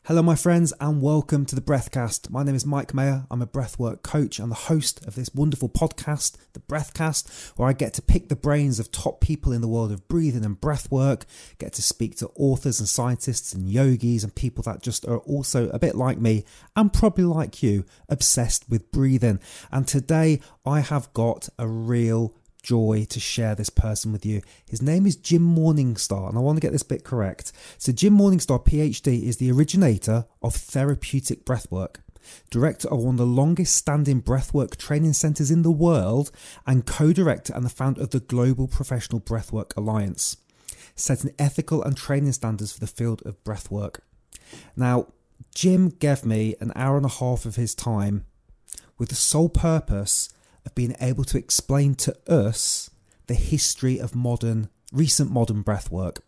Hello, my friends, and welcome to the Breathcast. My name is Mike Mayer. I'm a breathwork coach and the host of this wonderful podcast, the Breathcast, where I get to pick the brains of top people in the world of breathing and breathwork, get to speak to authors and scientists and yogis and people that just are also a bit like me and probably like you, obsessed with breathing. And today I have got a real joy to share this person with you. His name is Jim Morningstar, and I want to get this bit correct. So Jim Morningstar, PhD, is the originator of therapeutic breathwork, director of one of the longest standing breathwork training centres in the world, and co-director and the founder of the Global Professional Breathwork Alliance, setting ethical and training standards for the field of breathwork. Now, Jim gave me an hour and a half of his time with the sole purpose of being able to explain to us the history of recent modern breathwork.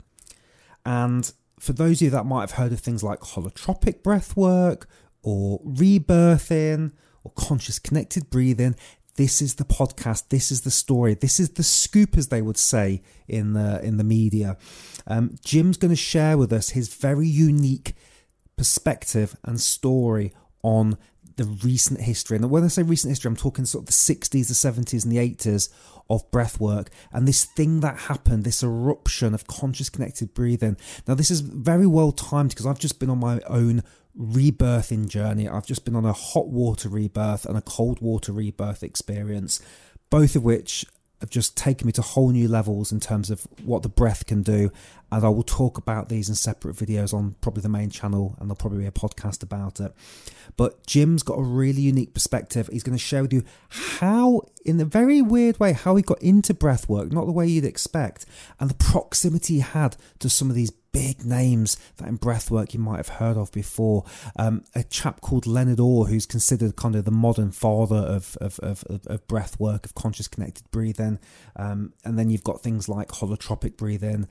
And for those of you that might have heard of things like holotropic breathwork or rebirthing or conscious connected breathing, this is the podcast, this is the story, this is the scoop, as they would say in the media. Jim's going to share with us his very unique perspective and story on the recent history. And when I say recent history, I'm talking sort of the 60s, the 70s and the 80s of breathwork, and this thing that happened, this eruption of conscious connected breathing. Now, this is very well timed because I've just been on my own rebirthing journey. I've just been on a hot water rebirth and a cold water rebirth experience, both of which have just taken me to whole new levels in terms of what the breath can do. And I will talk about these in separate videos on probably the main channel, and there'll probably be a podcast about it. But Jim's got a really unique perspective. He's going to share with you how, in a very weird way, how he got into breathwork, not the way you'd expect, and the proximity he had to some of these big names that in breathwork you might have heard of before. A chap called Leonard Orr, who's considered kind of the modern father of breathwork, of conscious connected breathing. And then you've got things like holotropic breathing,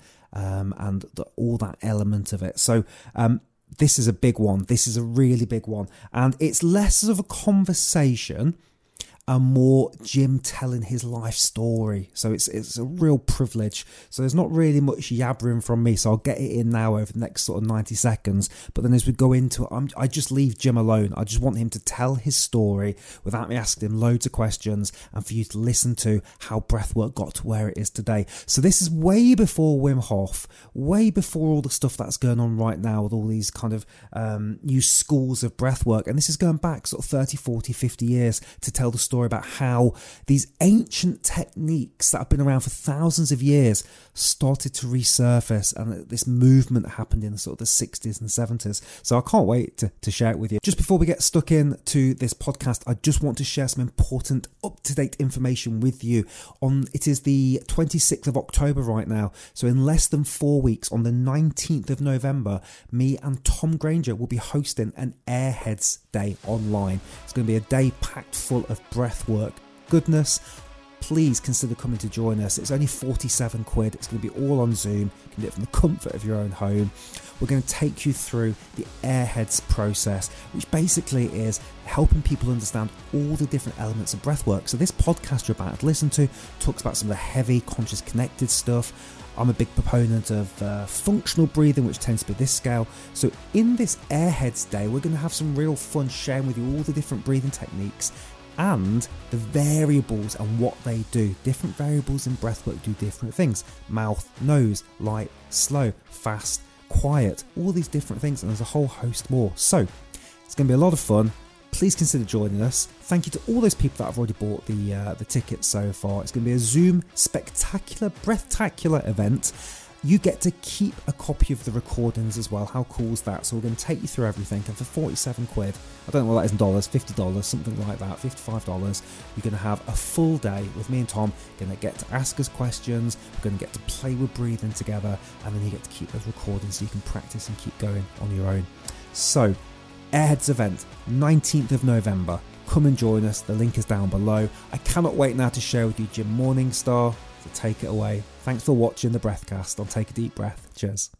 and all that element of it. So this is a big one. This is a really big one. And it's less of a conversation and more Jim telling his life story. So it's a real privilege. So there's not really much yabbering from me, so I'll get it in now over the next sort of 90 seconds. But then as we go into it, I just leave Jim alone. I just want him to tell his story without me asking him loads of questions, and for you to listen to how breathwork got to where it is today. So this is way before Wim Hof, way before all the stuff that's going on right now with all these kind of new schools of breathwork. And this is going back sort of 30, 40, 50 years to tell the story about how these ancient techniques that have been around for thousands of years started to resurface, and this movement happened in sort of the 60s and 70s. So I can't wait to share it with you. Just before we get stuck into this podcast, I just want to share some important up-to-date information with you. It is the 26th of October right now, so in less than 4 weeks, on the 19th of November, me and Tom Granger will be hosting an Airheads Day online. It's going to be a day packed full of breathwork goodness. Please consider coming to join us. It's only 47 quid. It's going to be all on Zoom. You can do it from the comfort of your own home. We're going to take you through the Airheads process, which basically is helping people understand all the different elements of breathwork. So this podcast you're about to listen to talks about some of the heavy, conscious, connected stuff. I'm a big proponent of functional breathing, which tends to be this scale. So in this Airheads Day, we're going to have some real fun sharing with you all the different breathing techniques and the variables and what they do. Different variables in breathwork do different things. Mouth, nose, light, slow, fast, quiet, all these different things, and there's a whole host more. So it's going to be a lot of fun. Please consider joining us. Thank you to all those people that have already bought the tickets so far. It's going to be a Zoom spectacular, breathtacular event. You get to keep a copy of the recordings as well. How cool is that? So we're going to take you through everything, and for 47 quid, I don't know what that is in dollars, $50, something like that, $55, you're going to have a full day with me and Tom. You're going to get to ask us questions, we're going to get to play with breathing together, and then you get to keep those recordings so you can practice and keep going on your own. So, Airheads event, 19th of November. Come and join us. The link is down below. I cannot wait now to share with you Jim Morningstar. So take it away. Thanks for watching the Breathcast. I'll take a deep breath. Cheers.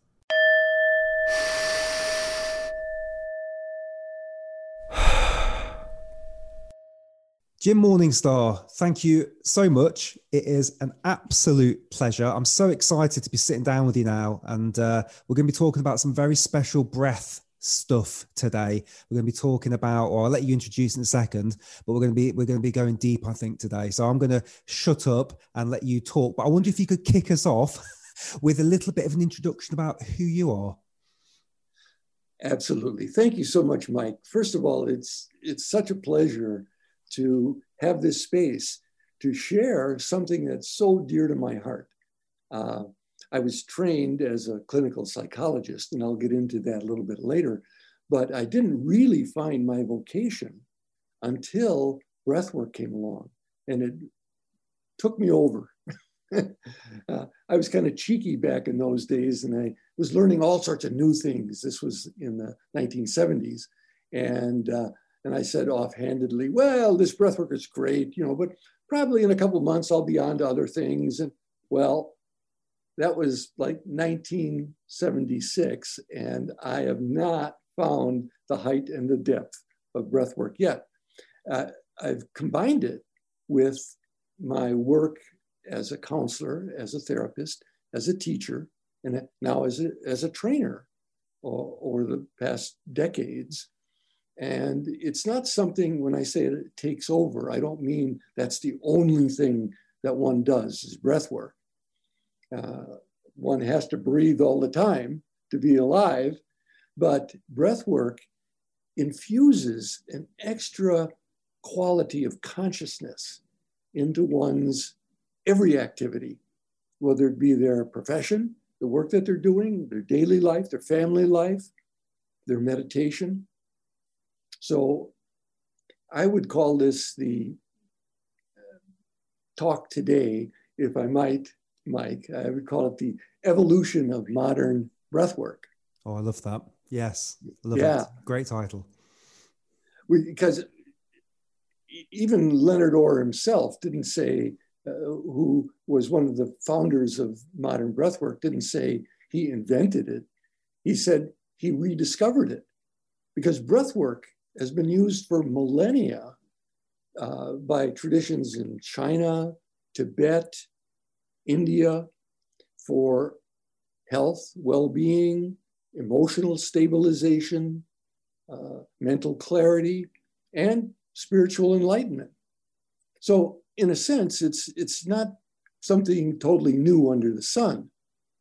Jim Morningstar, thank you so much. It is an absolute pleasure. I'm so excited to be sitting down with you now, and we're going to be talking about some very special breath stuff today. We're going to be talking about, or I'll let you introduce in a second, but we're going to be going deep, I think, today. So I'm going to shut up and let you talk. But I wonder if you could kick us off with a little bit of an introduction about who you are. Absolutely. Thank you so much, Mike. First of all, it's such a pleasure to have this space to share something that's so dear to my heart. I was trained as a clinical psychologist, and I'll get into that a little bit later, but I didn't really find my vocation until breathwork came along, and it took me over. I was kind of cheeky back in those days, and I was learning all sorts of new things. This was in the 1970s, and I said offhandedly, "Well, this breathwork is great, but probably in a couple of months I'll be on to other things." And well, that was like 1976, and I have not found the height and the depth of breathwork yet. I've combined it with my work as a counselor, as a therapist, as a teacher, and now as a trainer over the past decades. And it's not something, when I say it takes over, I don't mean that's the only thing that one does is breath work. One has to breathe all the time to be alive, but breath work infuses an extra quality of consciousness into one's every activity, whether it be their profession, the work that they're doing, their daily life, their family life, their meditation. So I would call this the talk today, if I might, Mike, I would call it the evolution of modern breathwork. Oh, I love that. Yes, love it. Great title. Because even Leonard Orr himself didn't say, who was one of the founders of modern breathwork, didn't say he invented it. He said he rediscovered it, because breathwork has been used for millennia by traditions in China, Tibet, India, for health, well-being, emotional stabilization, mental clarity, and spiritual enlightenment. So in a sense, it's not something totally new under the sun.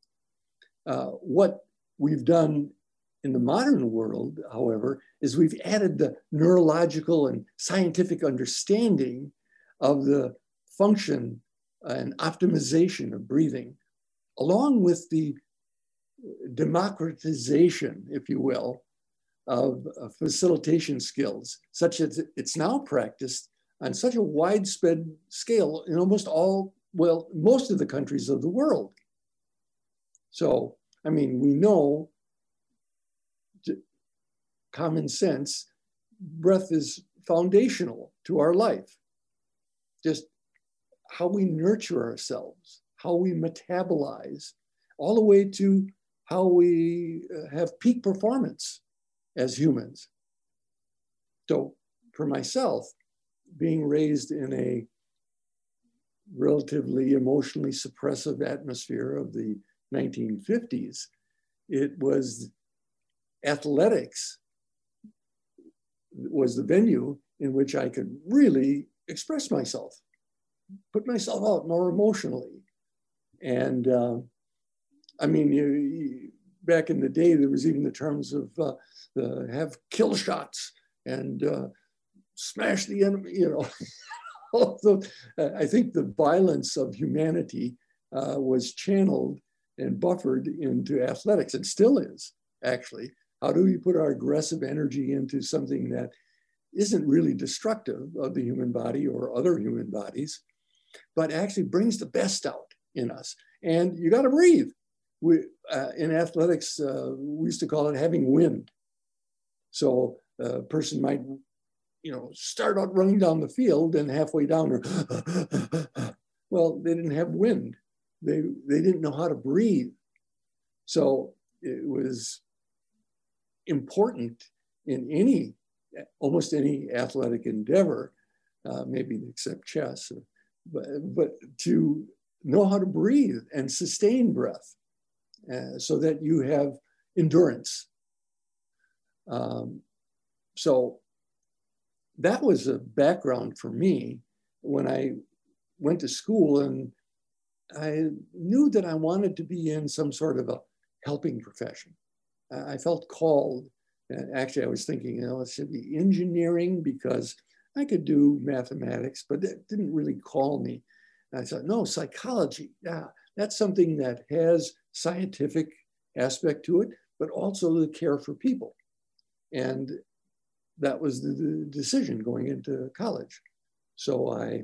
What we've done in the modern world, however, is we've added the neurological and scientific understanding of the function and optimization of breathing, along with the democratization, if you will, of facilitation skills, such as it's now practiced on such a widespread scale in almost most of the countries of the world. So, I mean, we know, common sense, breath is foundational to our life. Just how we nurture ourselves, how we metabolize, all the way to how we have peak performance as humans. So for myself, being raised in a relatively emotionally suppressive atmosphere of the 1950s, it was athletics was the venue in which I could really express myself, put myself out more emotionally. And I mean, back in the day, there was even the terms of have kill shots and smash the enemy, Although I think the violence of humanity was channeled and buffered into athletics, and still is, actually. How do we put our aggressive energy into something that isn't really destructive of the human body or other human bodies, but actually brings the best out in us? And you got to breathe. In athletics, we used to call it having wind. So a person might, start out running down the field and halfway down, well, they didn't have wind. They didn't know how to breathe. So it was important in almost any athletic endeavor, maybe except chess, but to know how to breathe and sustain breath so that you have endurance. So that was a background for me when I went to school, and I knew that I wanted to be in some sort of a helping profession. I felt called. And actually, I was thinking, it should be engineering because I could do mathematics, but that didn't really call me. And I thought, no, psychology. Yeah, that's something that has scientific aspect to it, but also the care for people. And that was the decision going into college. So I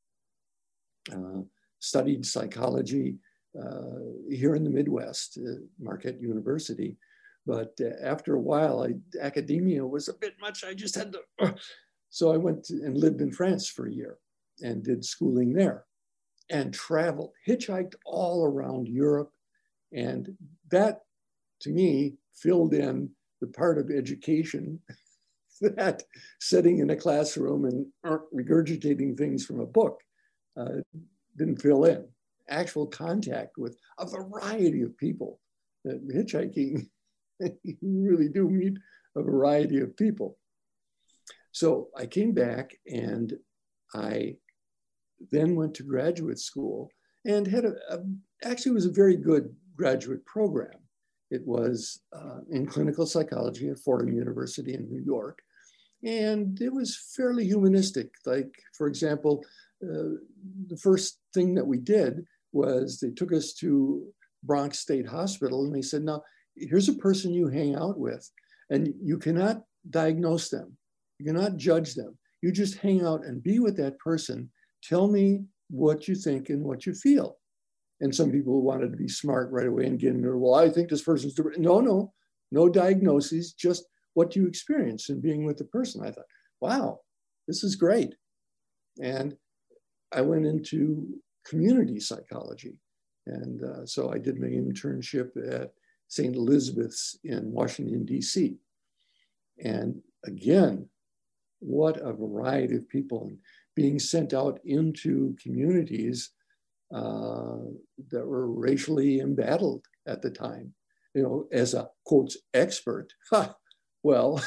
studied psychology here in the Midwest, Marquette University. But after a while, academia was a bit much. I just had to. So I went and lived in France for a year and did schooling there and traveled, hitchhiked all around Europe. And that, to me, filled in the part of education that sitting in a classroom and regurgitating things from a book didn't fill in. Actual contact with a variety of people. Hitchhiking, you really do meet a variety of people. So I came back and I then went to graduate school and had actually was a very good graduate program. It was in clinical psychology at Fordham University in New York. And it was fairly humanistic. Like, for example, the first thing that we did was they took us to Bronx State Hospital and they said, now, here's a person you hang out with and you cannot diagnose them. You cannot judge them. You just hang out and be with that person. Tell me what you think and what you feel. And some people wanted to be smart right away and get into, well, I think this person's different. No diagnoses, just what you experience in being with the person. I thought, wow, this is great. And I went into community psychology. And so I did my internship at St. Elizabeth's in Washington, D.C. And again, what a variety of people, and being sent out into communities that were racially embattled at the time, as a quotes expert. Well,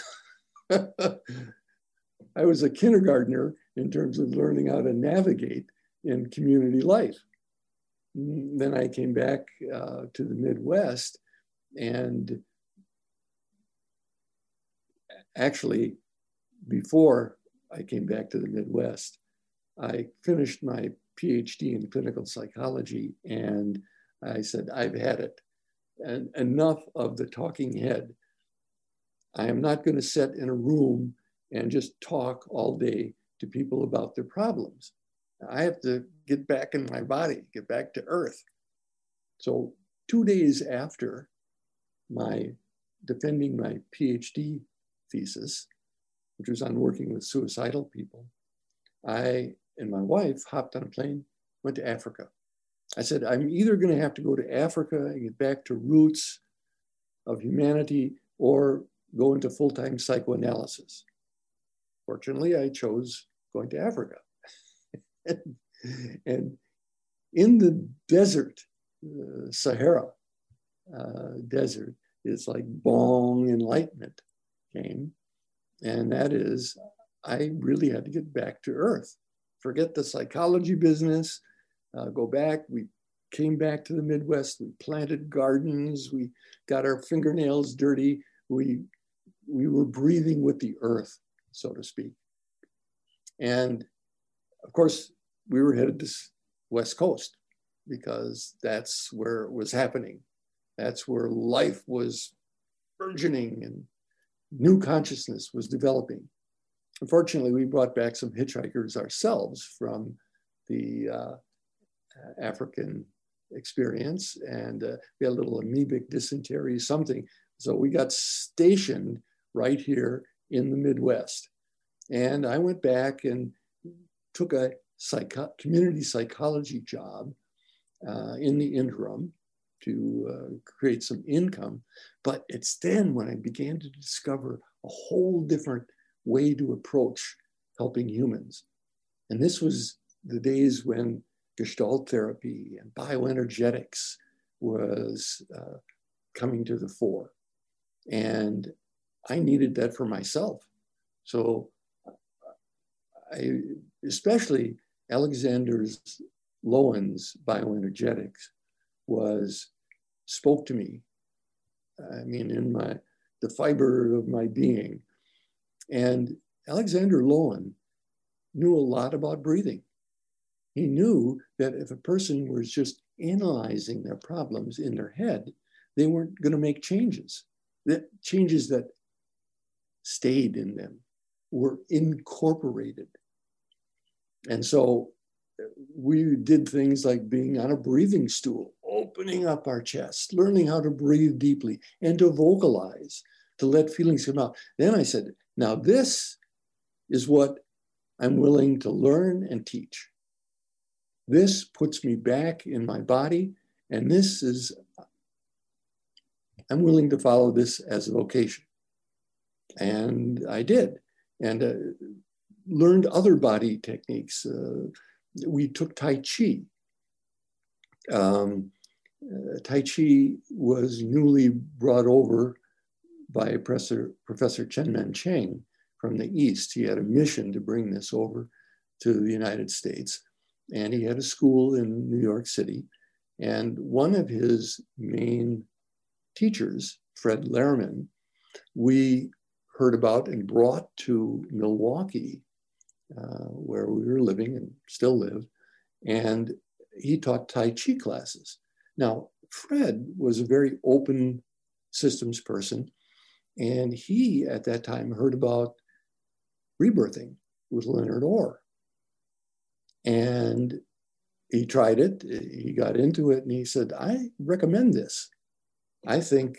I was a kindergartner in terms of learning how to navigate in community life. Then I came back to the Midwest, and actually, before I came back to the Midwest, I finished my PhD in clinical psychology, and I said, I've had it. And enough of the talking head. I am not going to sit in a room and just talk all day to people about their problems. I have to get back in my body, get back to earth. So 2 days after defending my PhD thesis, which was on working with suicidal people, I and my wife hopped on a plane, went to Africa. I said, I'm either going to have to go to Africa and get back to roots of humanity or go into full-time psychoanalysis. Fortunately, I chose going to Africa. And in the desert, Sahara desert, it's like bong enlightenment came. And that is, I really had to get back to earth. Forget the psychology business, go back. We came back to the Midwest. We planted gardens. We got our fingernails dirty. We were breathing with the earth, so to speak. And of course, we were headed to West Coast because that's where it was happening. That's where life was burgeoning and new consciousness was developing. Unfortunately, we brought back some hitchhikers ourselves from the African experience, and we had a little amoebic dysentery, something. So we got stationed right here in the Midwest. And I went back and took a community psychology job in the interim to create some income. But it's then when I began to discover a whole different way to approach helping humans. And this was the days when Gestalt therapy and bioenergetics was coming to the fore. And I needed that for myself. So especially Alexander Lowen's bioenergetics spoke to me. I mean, in the fiber of my being. And Alexander Lowen knew a lot about breathing. He knew that if a person was just analyzing their problems in their head, they weren't going to make changes. That changes that stayed in them were incorporated. And so we did things like being on a breathing stool, opening up our chest, learning how to breathe deeply and to vocalize, to let feelings come out. Then I said, now this is what I'm willing to learn and teach. This puts me back in my body, and I'm willing to follow this as a vocation. And I did, and learned other body techniques. We took Tai Chi. Tai Chi was newly brought over by Professor Chen-Men Cheng from the East. He had a mission to bring this over to the United States. And he had a school in New York City. And one of his main teachers, Fred Lehrman, we heard about and brought to Milwaukee, where we were living and still live. And he taught Tai Chi classes. Now, Fred was a very open systems person. And he, at that time, heard about rebirthing with Leonard Orr. And he tried it, he got into it, and he said, I recommend this. I think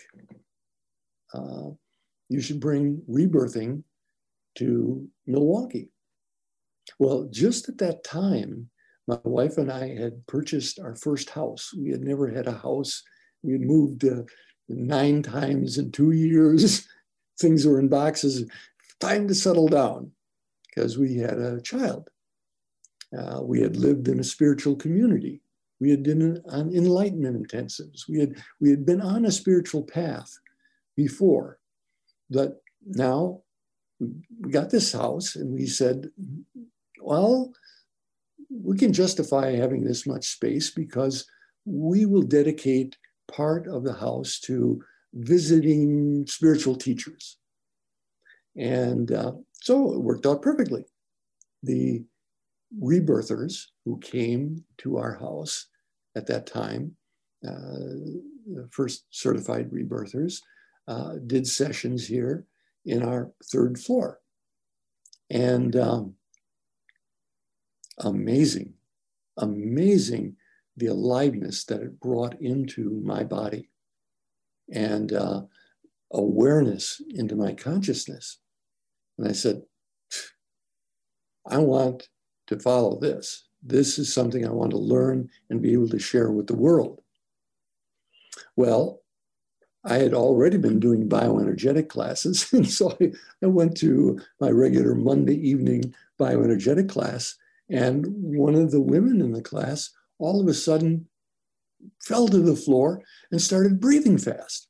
you should bring rebirthing to Milwaukee. Well, just at that time, my wife and I had purchased our first house. We had never had a house. We had moved 9 times in 2 years. Things were in boxes. Time to settle down because we had a child. We had lived in a spiritual community. We had been on enlightenment intensives. We had been on a spiritual path before. But now we got this house and we said, well, we can justify having this much space because we will dedicate part of the house to visiting spiritual teachers. And so it worked out perfectly. The rebirthers who came to our house at that time, the first certified rebirthers, did sessions here in our 3rd floor. And amazing the aliveness that it brought into my body and awareness into my consciousness. And I said, I want to follow this. This is something I want to learn and be able to share with the world. Well, I had already been doing bioenergetic classes. And so I went to my regular Monday evening bioenergetic class. And one of the women in the class all of a sudden fell to the floor and started breathing fast.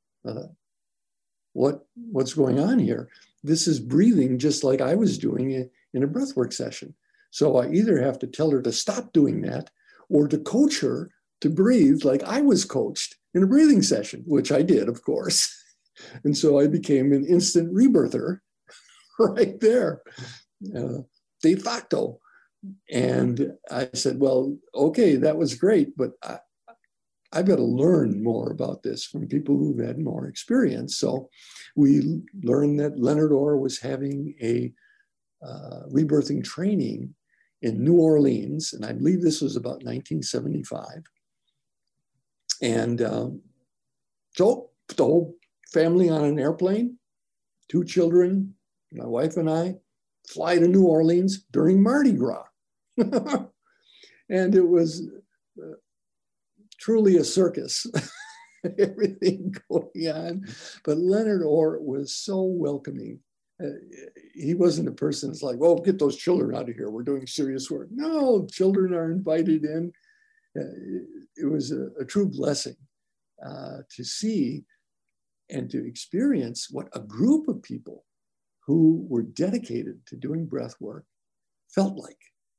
What's going on here? This is breathing just like I was doing it in a breathwork session. So I either have to tell her to stop doing that or to coach her to breathe like I was coached in a breathing session, which I did, of course. And so I became an instant rebirther right there, de facto. And I said, well, okay, that was great, but I've got to learn more about this from people who've had more experience. So we learned that Leonard Orr was having a rebirthing training in New Orleans, and I believe this was about 1975. And so put the whole family on an airplane, 2 children, my wife and I, fly to New Orleans during Mardi Gras. And it was truly a circus, everything going on. But Leonard Orr was so welcoming. He wasn't a person that's like, well, get those children out of here. We're doing serious work. No, children are invited in. It was a true blessing to see and to experience what a group of people who were dedicated to doing breath work felt like.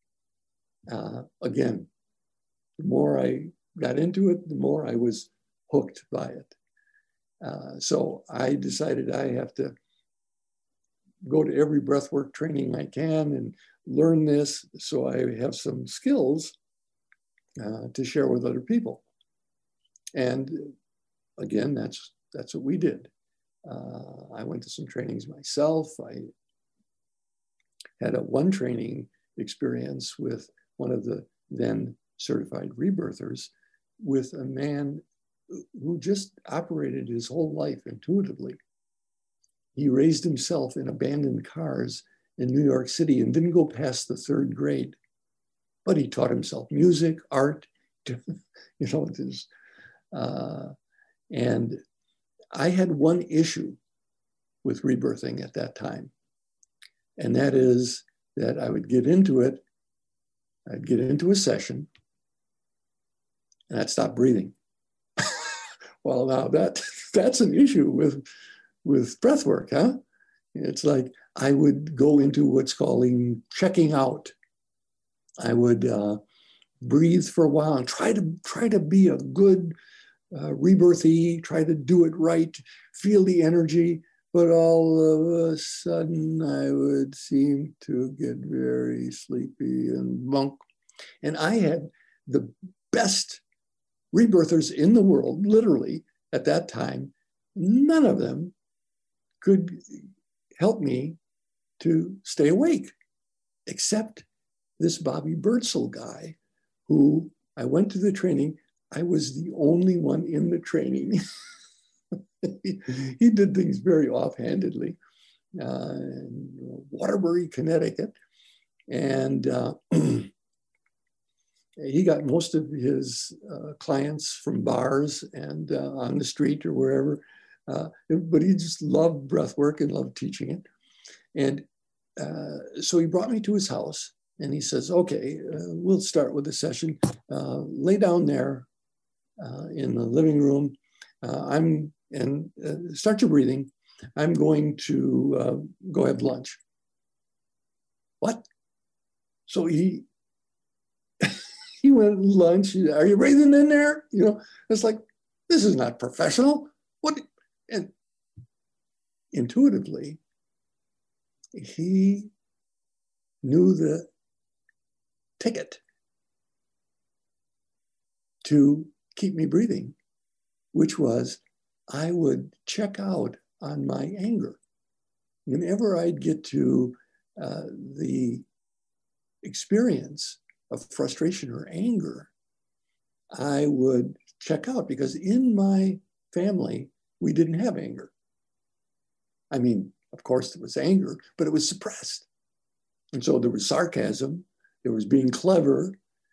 Again, the more I got into it, the more I was hooked by it. So I decided I have to go to every breathwork training I can and learn this so I have some skills to share with other people. And again, that's what we did. I went to some trainings myself. I had one training experience with one of the then certified rebirthers, with a man who just operated his whole life intuitively. He raised himself in abandoned cars in New York City and didn't go past the 3rd grade. But he taught himself music, art, this. And I had one issue with rebirthing at that time. And that is that I would get into it, I'd get into a session, and I'd stop breathing. Well, now that's an issue with breath work, huh? It's like I would go into what's called checking out. I would breathe for a while and try to be a good rebirthee, try to do it right, feel the energy, but all of a sudden I would seem to get very sleepy and bunk. And I had the best rebirthers in the world, literally, at that time. None of them could help me to stay awake, except this Bobby Birdsell guy, who I went to the training. I was the only one in the training. He did things very offhandedly in Waterbury, Connecticut. And he got most of his clients from bars and on the street or wherever. But he just loved breath work and loved teaching it. And so he brought me to his house and he says, okay, we'll start with the session. Lay down there in the living room. Start your breathing. I'm going to go have lunch. What? So he went to lunch. Are you breathing in there? It's like, this is not professional. What? And intuitively, he knew the ticket to keep me breathing, which was I would check out on my anger. Whenever I'd get to the experience of frustration or anger, I would check out, because in my family, we didn't have anger. I mean, of course, there was anger, but it was suppressed. And so there was sarcasm, there was being clever,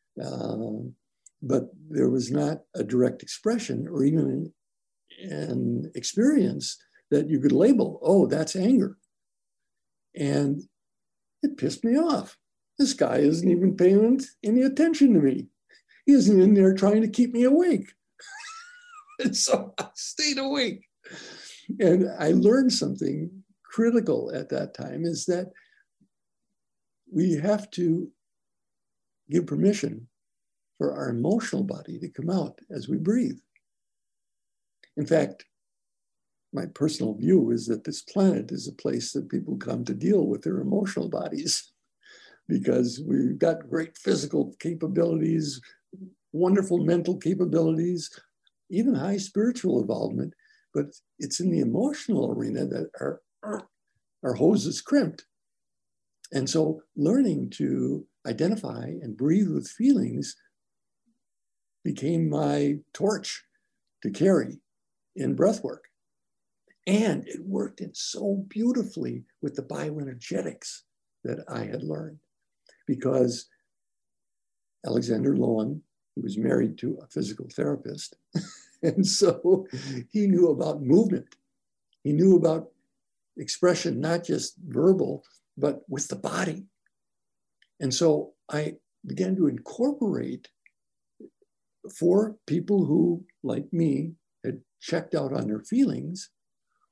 but there was not a direct expression or even an experience that you could label, oh, that's anger. And it pissed me off. This guy isn't even paying any attention to me. He isn't in there trying to keep me awake. And so I stayed awake. And I learned something critical at that time, is that we have to give permission for our emotional body to come out as we breathe. In fact, my personal view is that this planet is a place that people come to deal with their emotional bodies, because we've got great physical capabilities, wonderful mental capabilities, even high spiritual involvement, but it's in the emotional arena that our hose is crimped. And so learning to identify and breathe with feelings became my torch to carry in breathwork. And it worked in so beautifully with the bioenergetics that I had learned, because Alexander Lowen, he was married to a physical therapist. And so he knew about movement. He knew about expression, not just verbal, but with the body. And so I began to incorporate, for people who, like me, had checked out on their feelings,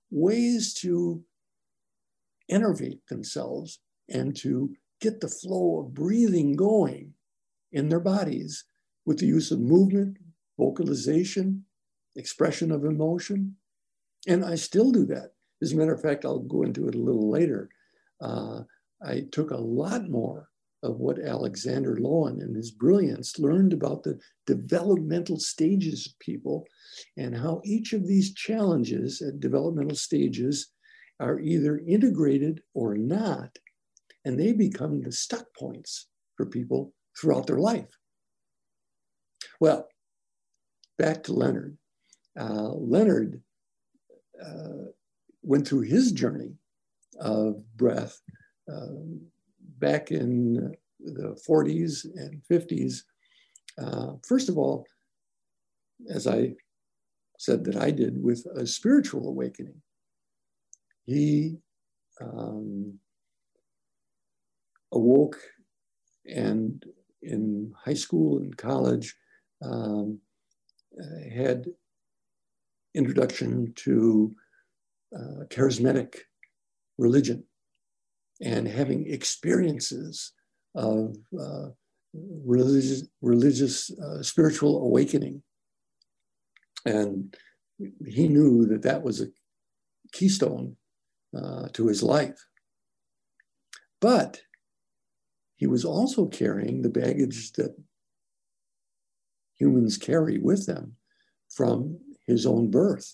ways to innervate themselves and to get the flow of breathing going in their bodies with the use of movement, vocalization, expression of emotion. And I still do that. As a matter of fact, I'll go into it a little later. I took a lot more of what Alexander Lowen and his brilliance learned about the developmental stages of people and how each of these challenges at developmental stages are either integrated or not, and they become the stuck points for people throughout their life. Well, back to Leonard. Leonard went through his journey of breath back in the 40s and 50s. First of all, as I said that I did, with a spiritual awakening. He awoke, and in high school and college had introduction to charismatic religion and having experiences of religious spiritual awakening. And he knew that that was a keystone to his life. But he was also carrying the baggage that humans carry with them from his own birth.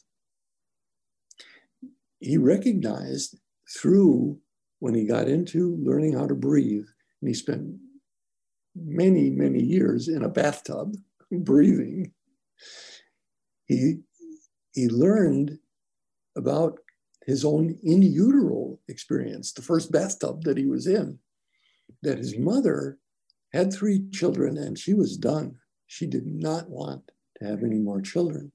He recognized through when he got into learning how to breathe, and he spent many, many years in a bathtub breathing, he learned about his own in utero experience, the first bathtub that he was in, that his mother had 3 children and she was done. She did not want to have any more children.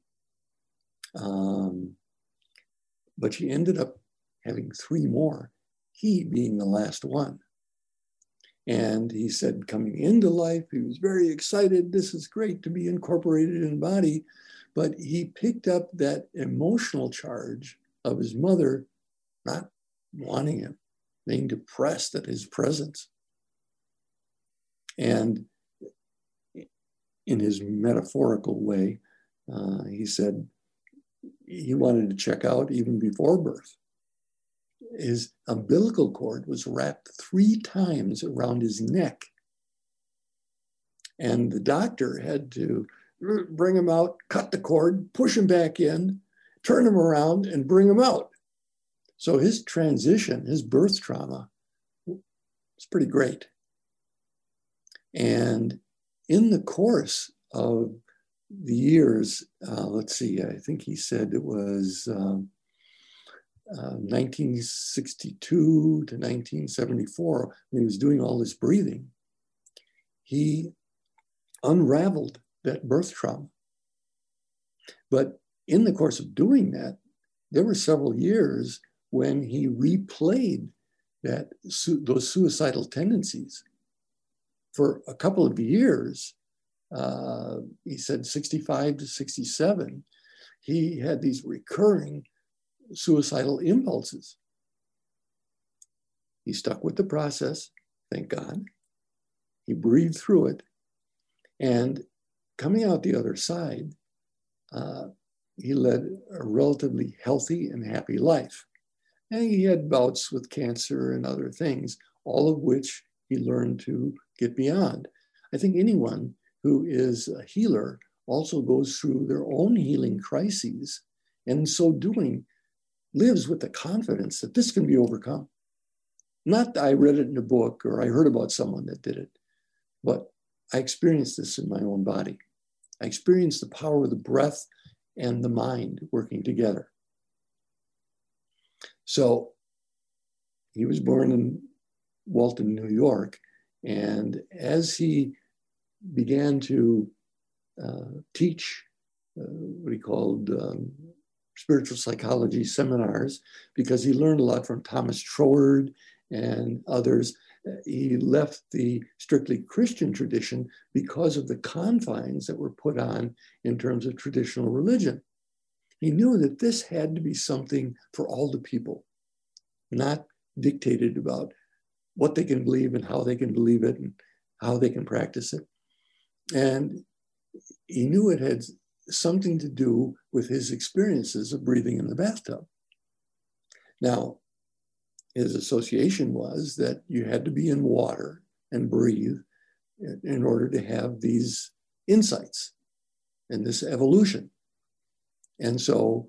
But she ended up having 3 more, he being the last one. And he said, coming into life, he was very excited. This is great to be incorporated in body. But he picked up that emotional charge of his mother not wanting him, being depressed at his presence. And in his metaphorical way, he said he wanted to check out even before birth. His umbilical cord was wrapped 3 times around his neck. And the doctor had to bring him out, cut the cord, push him back in, turn him around, and bring him out. So his transition, his birth trauma, was pretty great. And in the course of the years, let's see, I think he said it was 1962 to 1974, when he was doing all this breathing, he unraveled that birth trauma. But in the course of doing that, there were several years when he replayed those suicidal tendencies. For a couple of years, he said 65 to 67, he had these recurring suicidal impulses. He stuck with the process, thank God. He breathed through it. And coming out the other side, he led a relatively healthy and happy life. And he had bouts with cancer and other things, all of which he learned to get beyond. I think anyone who is a healer also goes through their own healing crises, and in so doing, lives with the confidence that this can be overcome. Not that I read it in a book or I heard about someone that did it, but I experienced this in my own body. I experienced the power of the breath and the mind working together. So he was born in Walton, New York, and as he began to teach what he called spiritual psychology seminars, because he learned a lot from Thomas Troward and others. He left the strictly Christian tradition because of the confines that were put on in terms of traditional religion. He knew that this had to be something for all the people, not dictated about what they can believe and how they can believe it and how they can practice it. And he knew it had something to do with his experiences of breathing in the bathtub. Now, his association was that you had to be in water and breathe in order to have these insights and this evolution. And so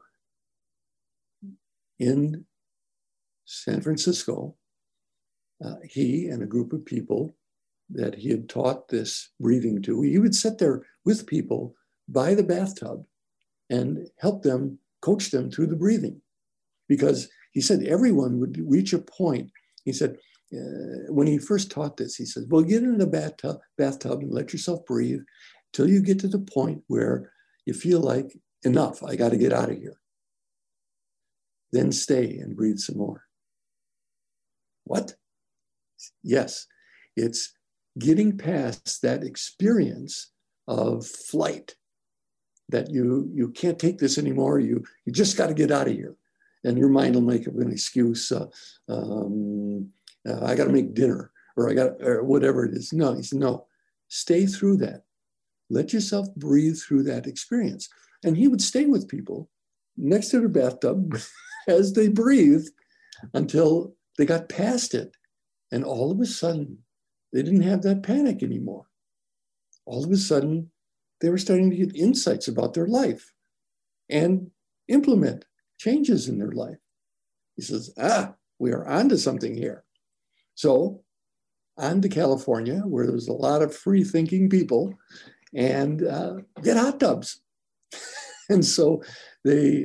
in San Francisco, he and a group of people that he had taught this breathing to, he would sit there with people by the bathtub and help them, coach them through the breathing. Because he said everyone would reach a point. He said, when he first taught this, he said, well, get in the bathtub and let yourself breathe till you get to the point where you feel like, enough, I got to get out of here. Then stay and breathe some more. What? Yes, it's getting past that experience of flight, that you can't take this anymore. You just got to get out of here. And your mind will make up an excuse. I got to make dinner, or whatever it is. No, he said, no, stay through that. Let yourself breathe through that experience. And he would stay with people next to the bathtub as they breathed until they got past it. And all of a sudden, they didn't have that panic anymore. All of a sudden, they were starting to get insights about their life and implement changes in their life. He says, we are onto something here. So on to California, where there's a lot of free-thinking people, and get hot tubs. And so he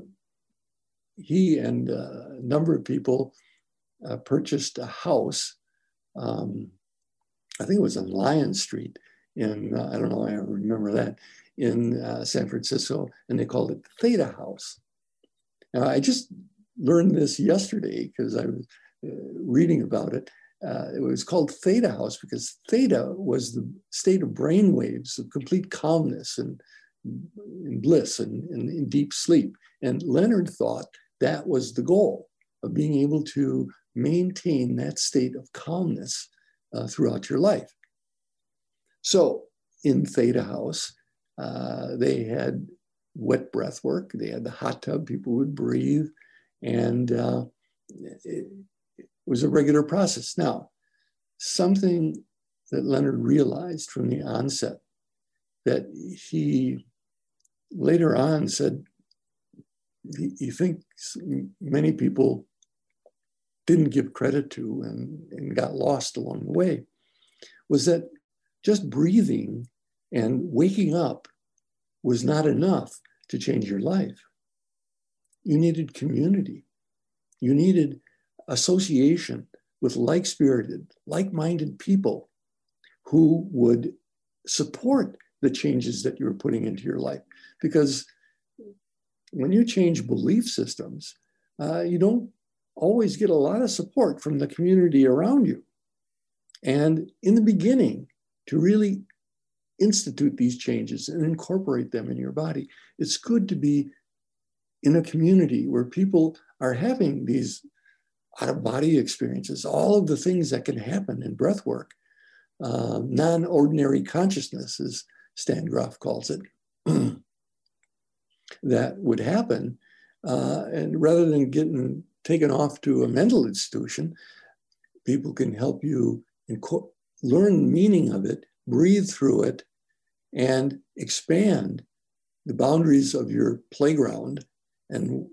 and a number of people purchased a house. I think it was on Lion Street in, I don't know, I remember that, in San Francisco, and they called it Theta House. Now, I just learned this yesterday because I was reading about it. It was called Theta House because theta was the state of brain waves of complete calmness and bliss and in deep sleep. And Leonard thought that was the goal of being able to maintain that state of calmness throughout your life. So in Theta House, they had wet breath work. They had the hot tub, people would breathe, and it was a regular process. Now, something that Leonard realized from the onset that he later on said he thinks many people didn't give credit to and got lost along the way, was that just breathing and waking up was not enough to change your life. You needed community. You needed association with like-spirited, like-minded people who would support the changes that you were putting into your life. Because when you change belief systems, you don't always get a lot of support from the community around you. And in the beginning, to really institute these changes and incorporate them in your body, it's good to be in a community where people are having these out-of-body experiences, all of the things that can happen in breath work, non-ordinary consciousness, as Stan Grof calls it, that would happen. And rather than getting taken off to a mental institution, people can help you learn the meaning of it, breathe through it, and expand the boundaries of your playground and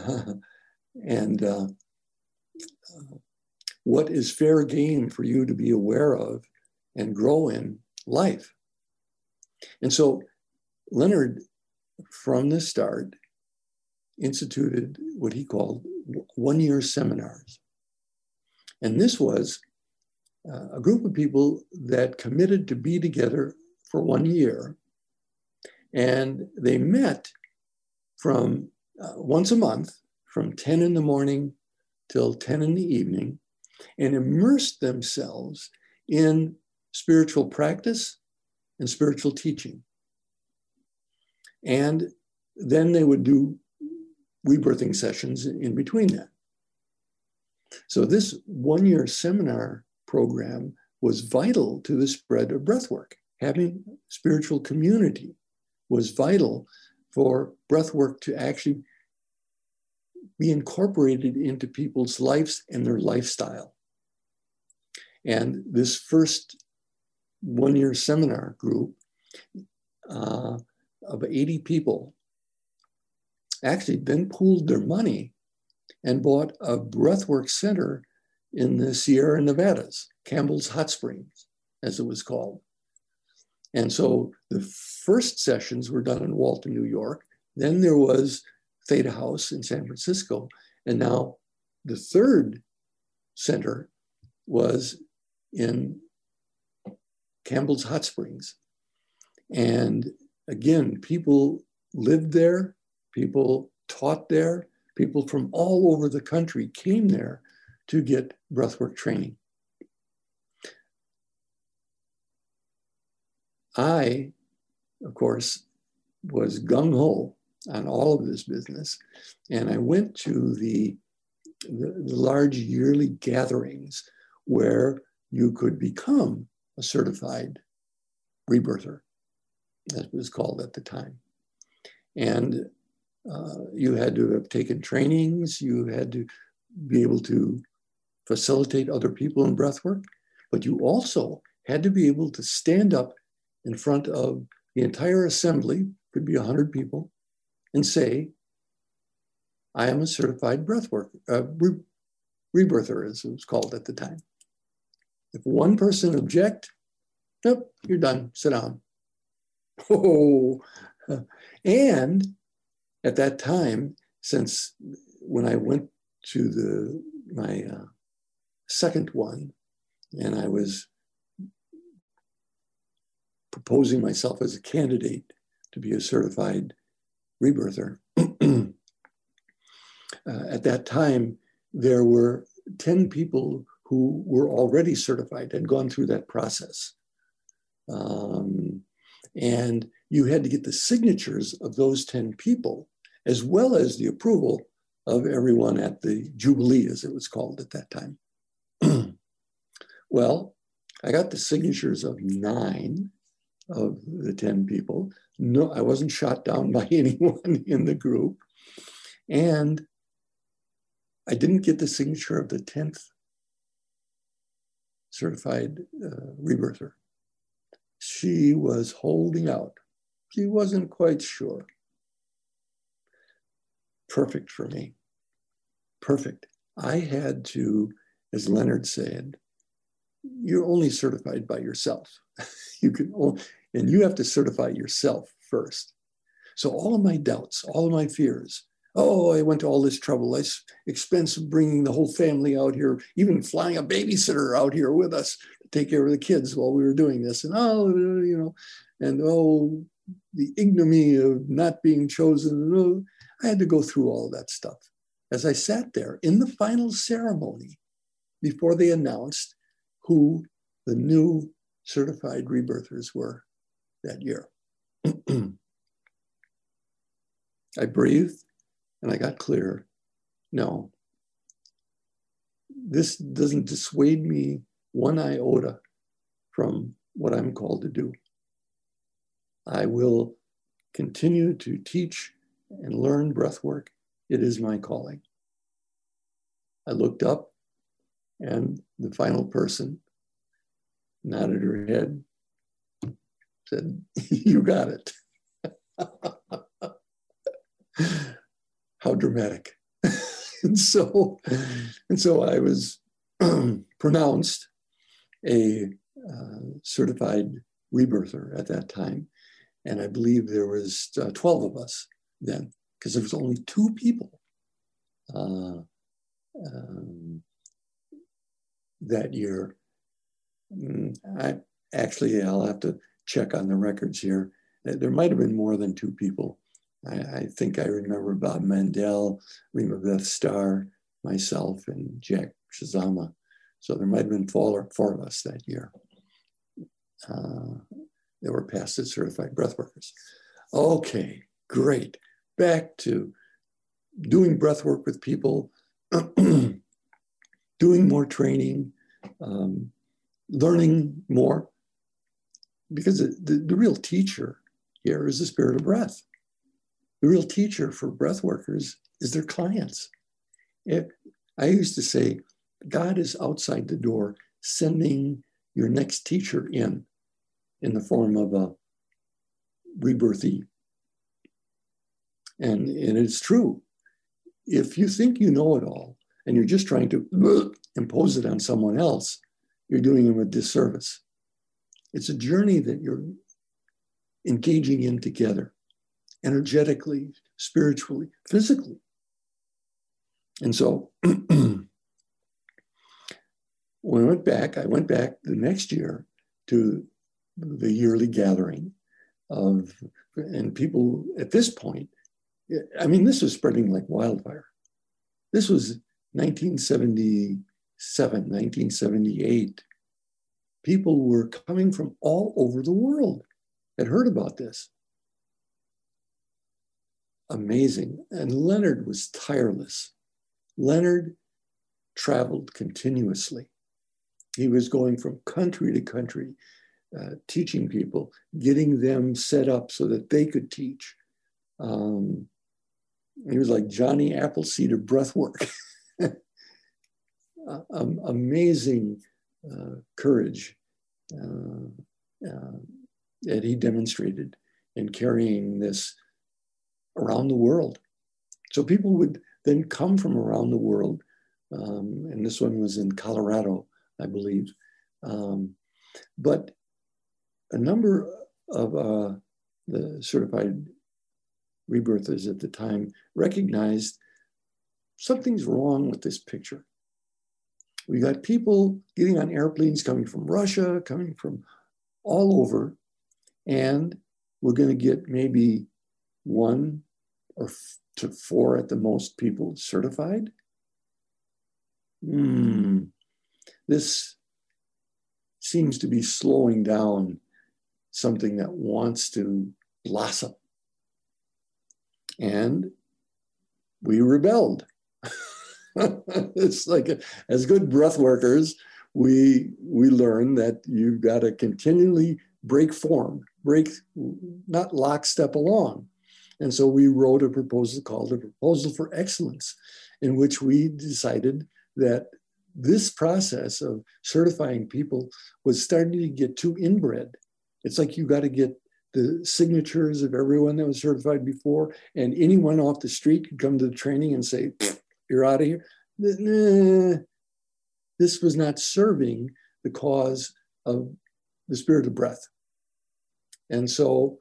what is fair game for you to be aware of and grow in life. And so Leonard, from the start, instituted what he called one-year seminars. And this was a group of people that committed to be together for 1 year. And they met from once a month from 10 in the morning till 10 in the evening and immersed themselves in spiritual practice and spiritual teaching. And then they would do rebirthing sessions in between that. So this one-year seminar program was vital to the spread of breathwork. Having spiritual community was vital for breathwork to actually be incorporated into people's lives and their lifestyle. And this first one-year seminar group of 80 people actually then pooled their money and bought a breathwork center in the Sierra Nevadas, Campbell's Hot Springs, as it was called. And so the first sessions were done in Walton, New York. Then there was Theta House in San Francisco. And now the third center was in Campbell's Hot Springs. And again, people lived there, people taught there, people from all over the country came there to get breathwork training. I, of course, was gung-ho on all of this business, and I went to the large yearly gatherings where you could become a certified rebirther, as it was called at the time. And you had to have taken trainings, you had to be able to facilitate other people in breathwork, but you also had to be able to stand up in front of the entire assembly, could be 100 people, and say, I am a certified breathwork, rebirther, as it was called at the time. If one person object, nope, you're done, sit down. Oh, and at that time, since when I went to my second one, and I was proposing myself as a candidate to be a certified rebirther, at that time, there were 10 people who were already certified, had gone through that process. And you had to get the signatures of those 10 people, as well as the approval of everyone at the Jubilee, as it was called at that time. Well, I got the signatures of 9 of the 10 people. No, I wasn't shot down by anyone in the group. And I didn't get the signature of the 10th certified rebirther. She was holding out. She wasn't quite sure. Perfect for me. Perfect. I had to, as Leonard said, you're only certified by yourself. And you have to certify yourself first. So all of my doubts, all of my fears, oh, I went to all this trouble. Expense of bringing the whole family out here, even flying a babysitter out here with us to take care of the kids while we were doing this. And the ignominy of not being chosen. I had to go through all of that stuff. As I sat there in the final ceremony, before they announced who the new certified rebirthers were that year, I breathed and I got clear. No, this doesn't dissuade me one iota from what I'm called to do. I will continue to teach and learn breathwork. It is my calling. I looked up and the final person nodded her head, said, you got it. How dramatic. and so I was pronounced a certified rebirther at that time. And I believe there was 12 of us then, because there was only 2 people that year. I'll have to check on the records here. There might have been more than 2 people. I think I remember Bob Mandel, Rima Beth Starr, myself, and Jack Shizama. So there might have been 4 of us that year. They were past as certified breathworkers. Okay, great. back to doing breath work with people, doing more training, learning more, because the real teacher here is the spirit of breath. The real teacher for breath workers is their clients. I used to say, God is outside the door sending your next teacher in the form of a rebirthee. And it's true. If you think you know it all and you're just trying to impose it on someone else, you're doing them a disservice. It's a journey that you're engaging in together, energetically, spiritually, physically. And so when I went back the next year to the yearly gathering and people at this point, I mean, this was spreading like wildfire. This was 1977, 1978. People were coming from all over the world, had heard about this. Amazing. And Leonard was tireless. Leonard traveled continuously. He was going from country to country, teaching people, getting them set up so that they could teach. He was like Johnny Appleseed of breath work. Amazing courage that he demonstrated in carrying this around the world. So people would then come from around the world, and this one was in Colorado, I believe. But a number of the certified rebirthers at the time recognized something's wrong with this picture. We got people getting on airplanes coming from Russia, coming from all over, and we're going to get maybe 1 to 4 at the most people certified. This seems to be slowing down something that wants to blossom. And we rebelled. It's like, as good breath workers, we learn that you've got to continually break form, not lockstep along. And so we wrote a proposal called a Proposal for Excellence, in which we decided that this process of certifying people was starting to get too inbred. It's like you got to get the signatures of everyone that was certified before, and anyone off the street could come to the training and say, you're out of here. Nah. This was not serving the cause of the spirit of breath. And so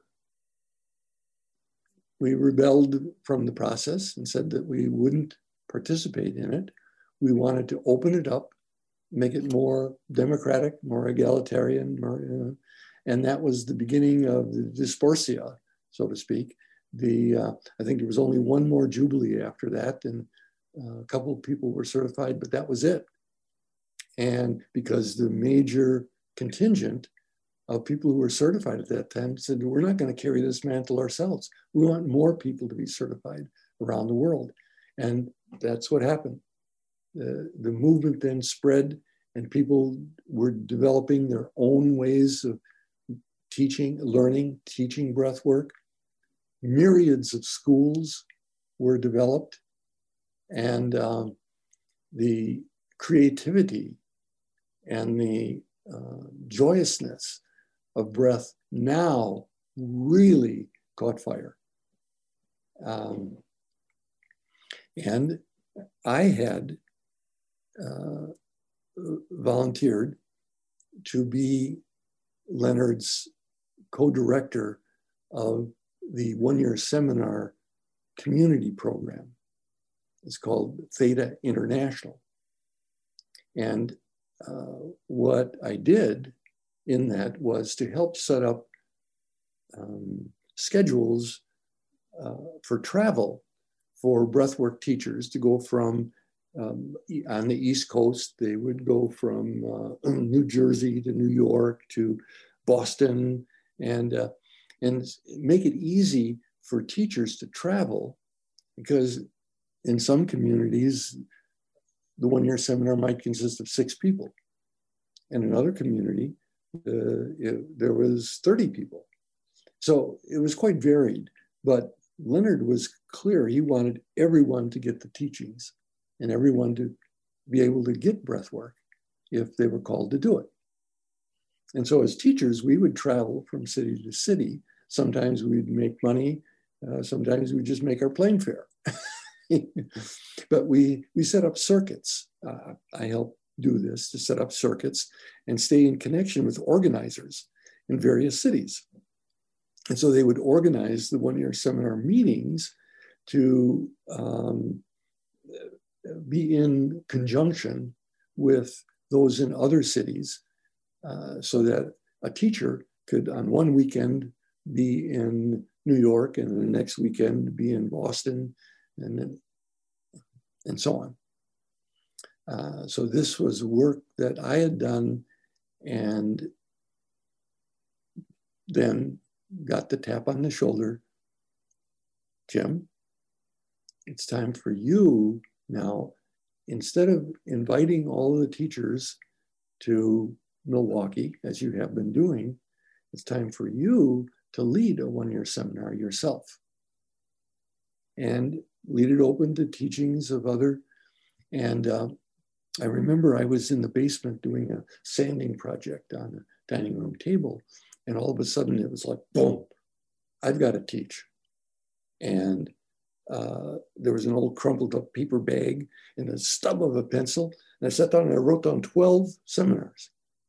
we rebelled from the process and said that we wouldn't participate in it. We wanted to open it up, make it more democratic, more egalitarian, and that was the beginning of the Disporsia, so to speak. I think there was only one more Jubilee after that, and a couple of people were certified, but that was it. And because the major contingent of people who were certified at that time said, we're not going to carry this mantle ourselves. We want more people to be certified around the world. And that's what happened. The movement then spread, and people were developing their own ways of teaching breath work. Myriads of schools were developed, and the creativity and the joyousness of breath now really caught fire. And I had volunteered to be Leonard's co-director of the one-year seminar community program. It's called Theta International. And what I did in that was to help set up schedules for travel for breathwork teachers to go from, on the East Coast, they would go from New Jersey to New York to Boston, and make it easy for teachers to travel, because in some communities, the one-year seminar might consist of 6 people. And in another community, there was 30 people. So it was quite varied, but Leonard was clear. He wanted everyone to get the teachings and everyone to be able to get breath work if they were called to do it. And so as teachers, we would travel from city to city. Sometimes we'd make money. Sometimes we'd just make our plane fare. But we set up circuits. I helped do this, to set up circuits and stay in connection with organizers in various cities. And so they would organize the one-year seminar meetings to be in conjunction with those in other cities, so that a teacher could on one weekend be in New York and the next weekend be in Boston and so on. So this was work that I had done, and then got the tap on the shoulder. Jim, it's time for you now, instead of inviting all the teachers to Milwaukee, as you have been doing, it's time for you to lead a one-year seminar yourself and lead it open to teachings of other. And I remember I was in the basement doing a sanding project on a dining room table, and all of a sudden it was like, boom, I've got to teach. And there was an old crumpled up paper bag and a stub of a pencil. And I sat down and I wrote down 12 seminars.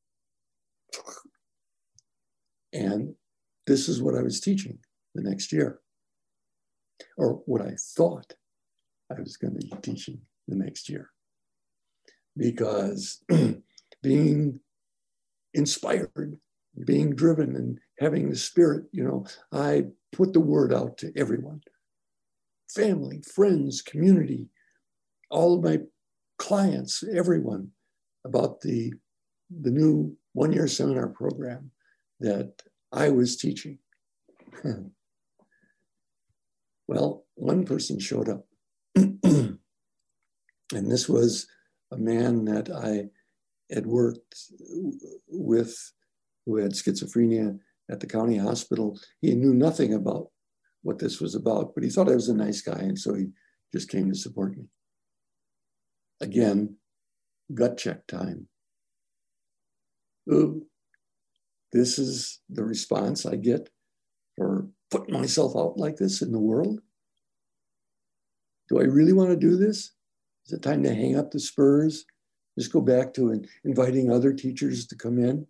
And this is what I was teaching the next year, or what I thought I was going to be teaching the next year. Because being inspired, being driven, and having the spirit, I put the word out to everyone. Family, friends, community, all of my clients, everyone, about the new one-year seminar program that I was teaching. Well, one person showed up. And this was a man that I had worked with who had schizophrenia at the county hospital. He knew nothing about what this was about, but he thought I was a nice guy, and so he just came to support me. Again, gut check time. Ooh, this is the response I get for putting myself out like this in the world? Do I really want to do this? Is it time to hang up the spurs? Just go back to inviting other teachers to come in?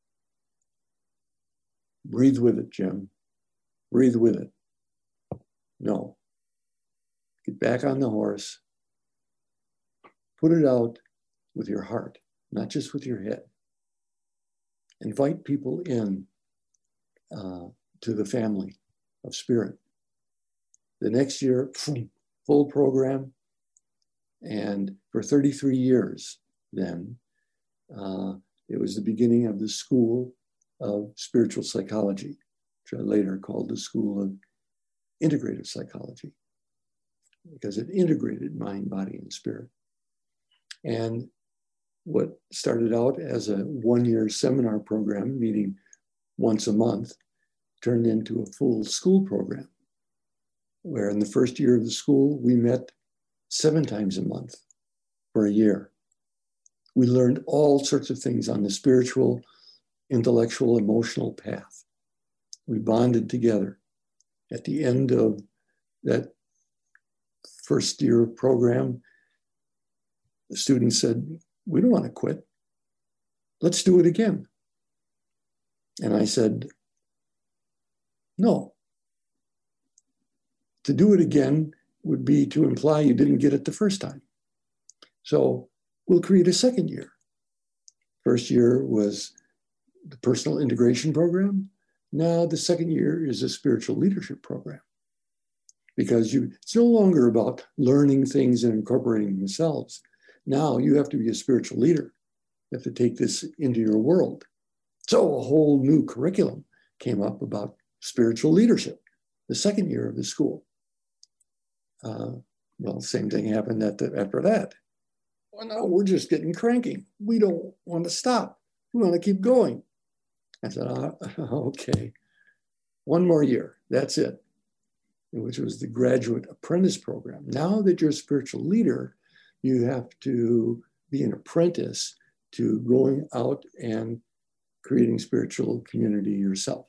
Breathe with it, Jim. Breathe with it. No. Get back on the horse. Put it out with your heart, not just with your head. Invite people in to the family of spirit. The next year, full program. And for 33 years then, it was the beginning of the School of Spiritual Psychology, which I later called the School of Integrative Psychology, because it integrated mind, body, and spirit. And what started out as a one-year seminar program, meeting once a month, turned into a full school program, where in the first year of the school, we met 7 times a month for a year. We learned all sorts of things on the spiritual, intellectual, emotional path. We bonded together. At the end of that first year of program, the students said, "We don't want to quit. Let's do it again." And I said, "No. To do it again would be to imply you didn't get it the first time. So we'll create a second year." First year was the personal integration program. Now the second year is a spiritual leadership program. Because it's no longer about learning things and incorporating themselves. Now you have to be a spiritual leader. You have to take this into your world. So a whole new curriculum came up about spiritual leadership. the second year of the school. Well, same thing happened after that. Well, no, we're just getting cranky. We don't want to stop. We want to keep going. I said, okay, one more year, that's it, which was the graduate apprentice program. Now that you're a spiritual leader, you have to be an apprentice to going out and creating spiritual community yourself.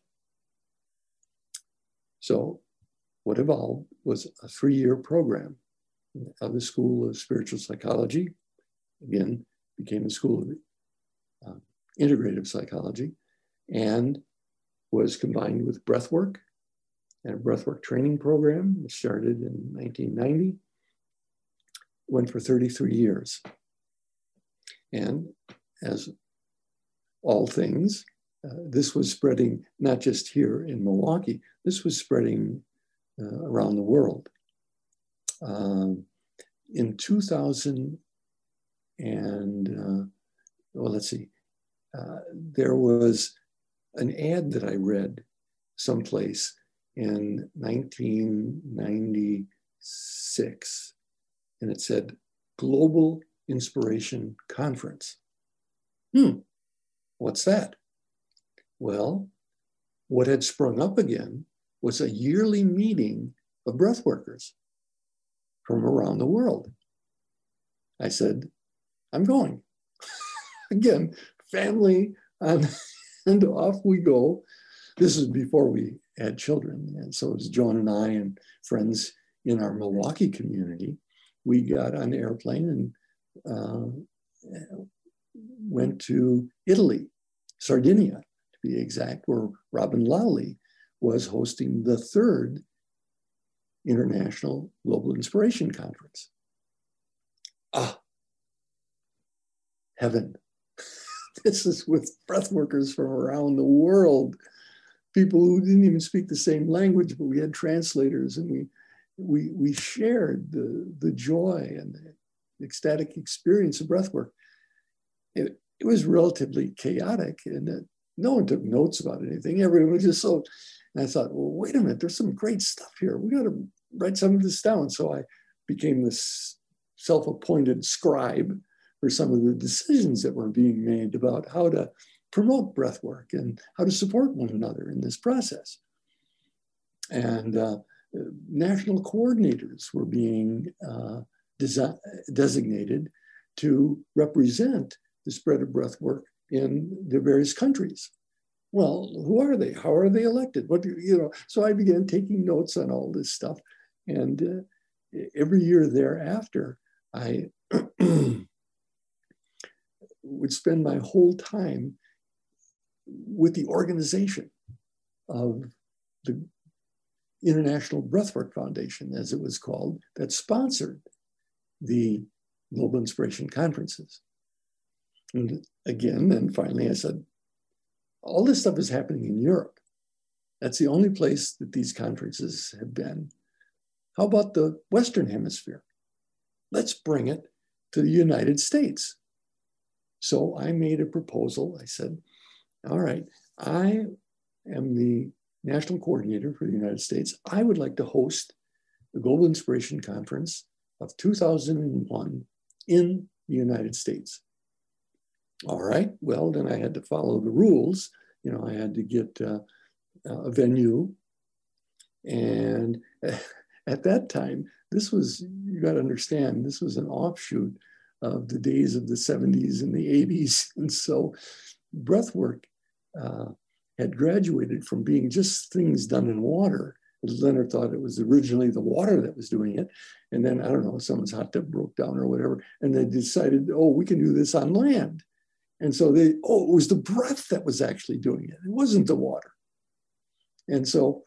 So what evolved was a 3-year program of the School of Spiritual Psychology. Again, became the School of Integrative Psychology, and was combined with breathwork and a breathwork training program, which started in 1990, went for 33 years. And as all things, this was spreading not just here in Milwaukee, this was spreading around the world. In 2000 and, well, let's see, there was an ad that I read someplace in 1996, and it said, Global Inspiration Conference. What's that? Well, what had sprung up again was a yearly meeting of breathworkers from around the world. I said, I'm going. Again, family, and off we go. This is before we had children. And so it was Joan and I and friends in our Milwaukee community. We got on the airplane and went to Italy, Sardinia, to be exact, where Robin Lowley was hosting the 3rd International Global Inspiration Conference. Heaven. This is with breathworkers from around the world, people who didn't even speak the same language, but we had translators, and we shared the joy and the ecstatic experience of breathwork. It was relatively chaotic, and no one took notes about anything. Everyone was just so, and I thought, well, wait a minute, there's some great stuff here. We got to write some of this down. So I became this self-appointed scribe for some of the decisions that were being made about how to promote breathwork and how to support one another in this process. And national coordinators were being designated to represent the spread of breathwork in the various countries. Well, who are they? How are they elected? So I began taking notes on all this stuff. And every year thereafter, I would spend my whole time with the organization of the International Breathwork Foundation, as it was called, that sponsored the Global Inspiration Conferences. And again, then finally I said, all this stuff is happening in Europe. That's the only place that these conferences have been. How about the Western Hemisphere? Let's bring it to the United States. So I made a proposal. I said, all right, I am the national coordinator for the United States. I would like to host the Global Inspiration Conference of 2001 in the United States. All right, well, then I had to follow the rules. I had to get a venue. And at that time, this was, you got to understand, this was an offshoot of the days of the 70s and the 80s. And so breathwork had graduated from being just things done in water. Leonard thought it was originally the water that was doing it. And then, I don't know, someone's hot tub broke down or whatever. And they decided, we can do this on land. And so it was the breath that was actually doing it. It wasn't the water. And so,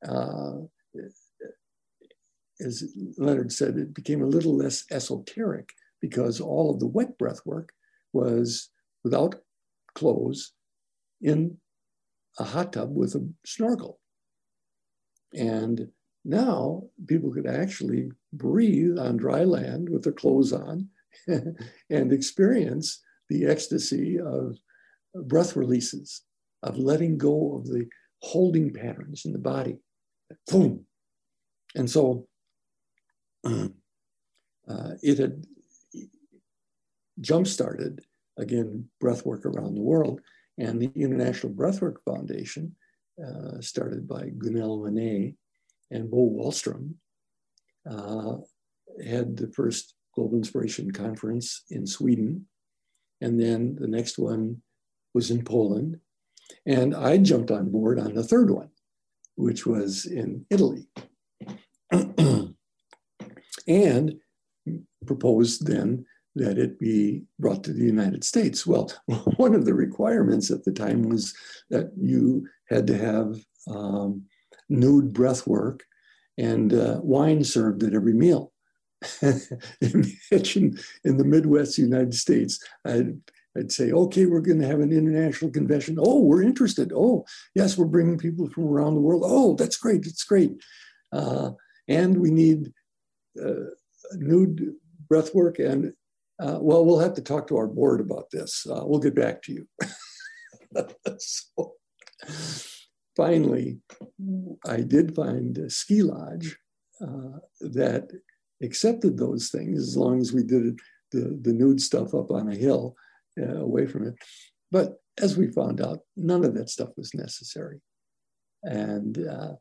as Leonard said, it became a little less esoteric because all of the wet breath work was without clothes in a hot tub with a snorkel. And now people could actually breathe on dry land with their clothes on and experience the ecstasy of breath releases, of letting go of the holding patterns in the body. boom. And so it had jump-started, again, breathwork around the world. And the International Breathwork Foundation, started by Gunell Mané and Bo Wallström, had the first Global Inspiration Conference in Sweden. And then the next one was in Poland. And I jumped on board on the third one, which was in Italy. And proposed then that it be brought to the United States. Well, one of the requirements at the time was that you had to have nude breath work and wine served at every meal. Imagine in the Midwest United States, I'd say, okay, we're going to have an international convention. Oh, we're interested. Oh, yes, we're bringing people from around the world. Oh, that's great. It's great. And we need nude breath work. And well, we'll have to talk to our board about this. We'll get back to you. So finally, I did find a ski lodge that accepted those things as long as we did the nude stuff up on a hill away from it. But as we found out, none of that stuff was necessary. And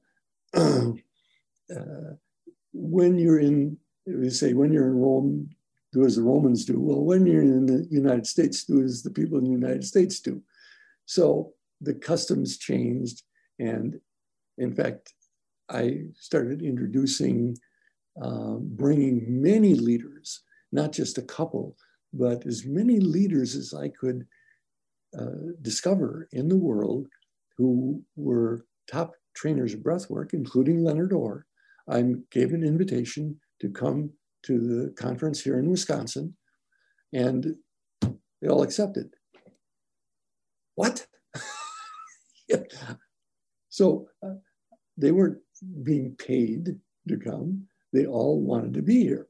when you're in, we say, when you're in Rome, do as the Romans do. Well, when you're in the United States, do as the people in the United States do. So the customs changed. And in fact, I started introducing, bringing many leaders, not just a couple, but as many leaders as I could discover in the world who were top trainers of breathwork, including Leonard Orr. I gave an invitation to come to the conference here in Wisconsin, and they all accepted. What? Yeah. So they weren't being paid to come. They all wanted to be here.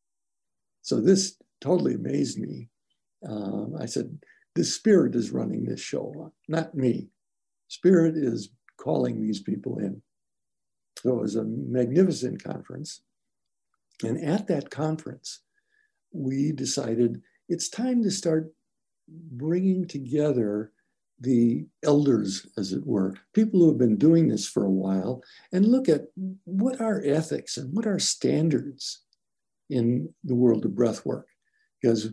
So this totally amazed me. I said, the Spirit is running this show, not me. Spirit is calling these people in. So it was a magnificent conference. And at that conference, we decided it's time to start bringing together the elders, as it were, people who have been doing this for a while, and look at what are ethics and what are standards in the world of breath work. Because,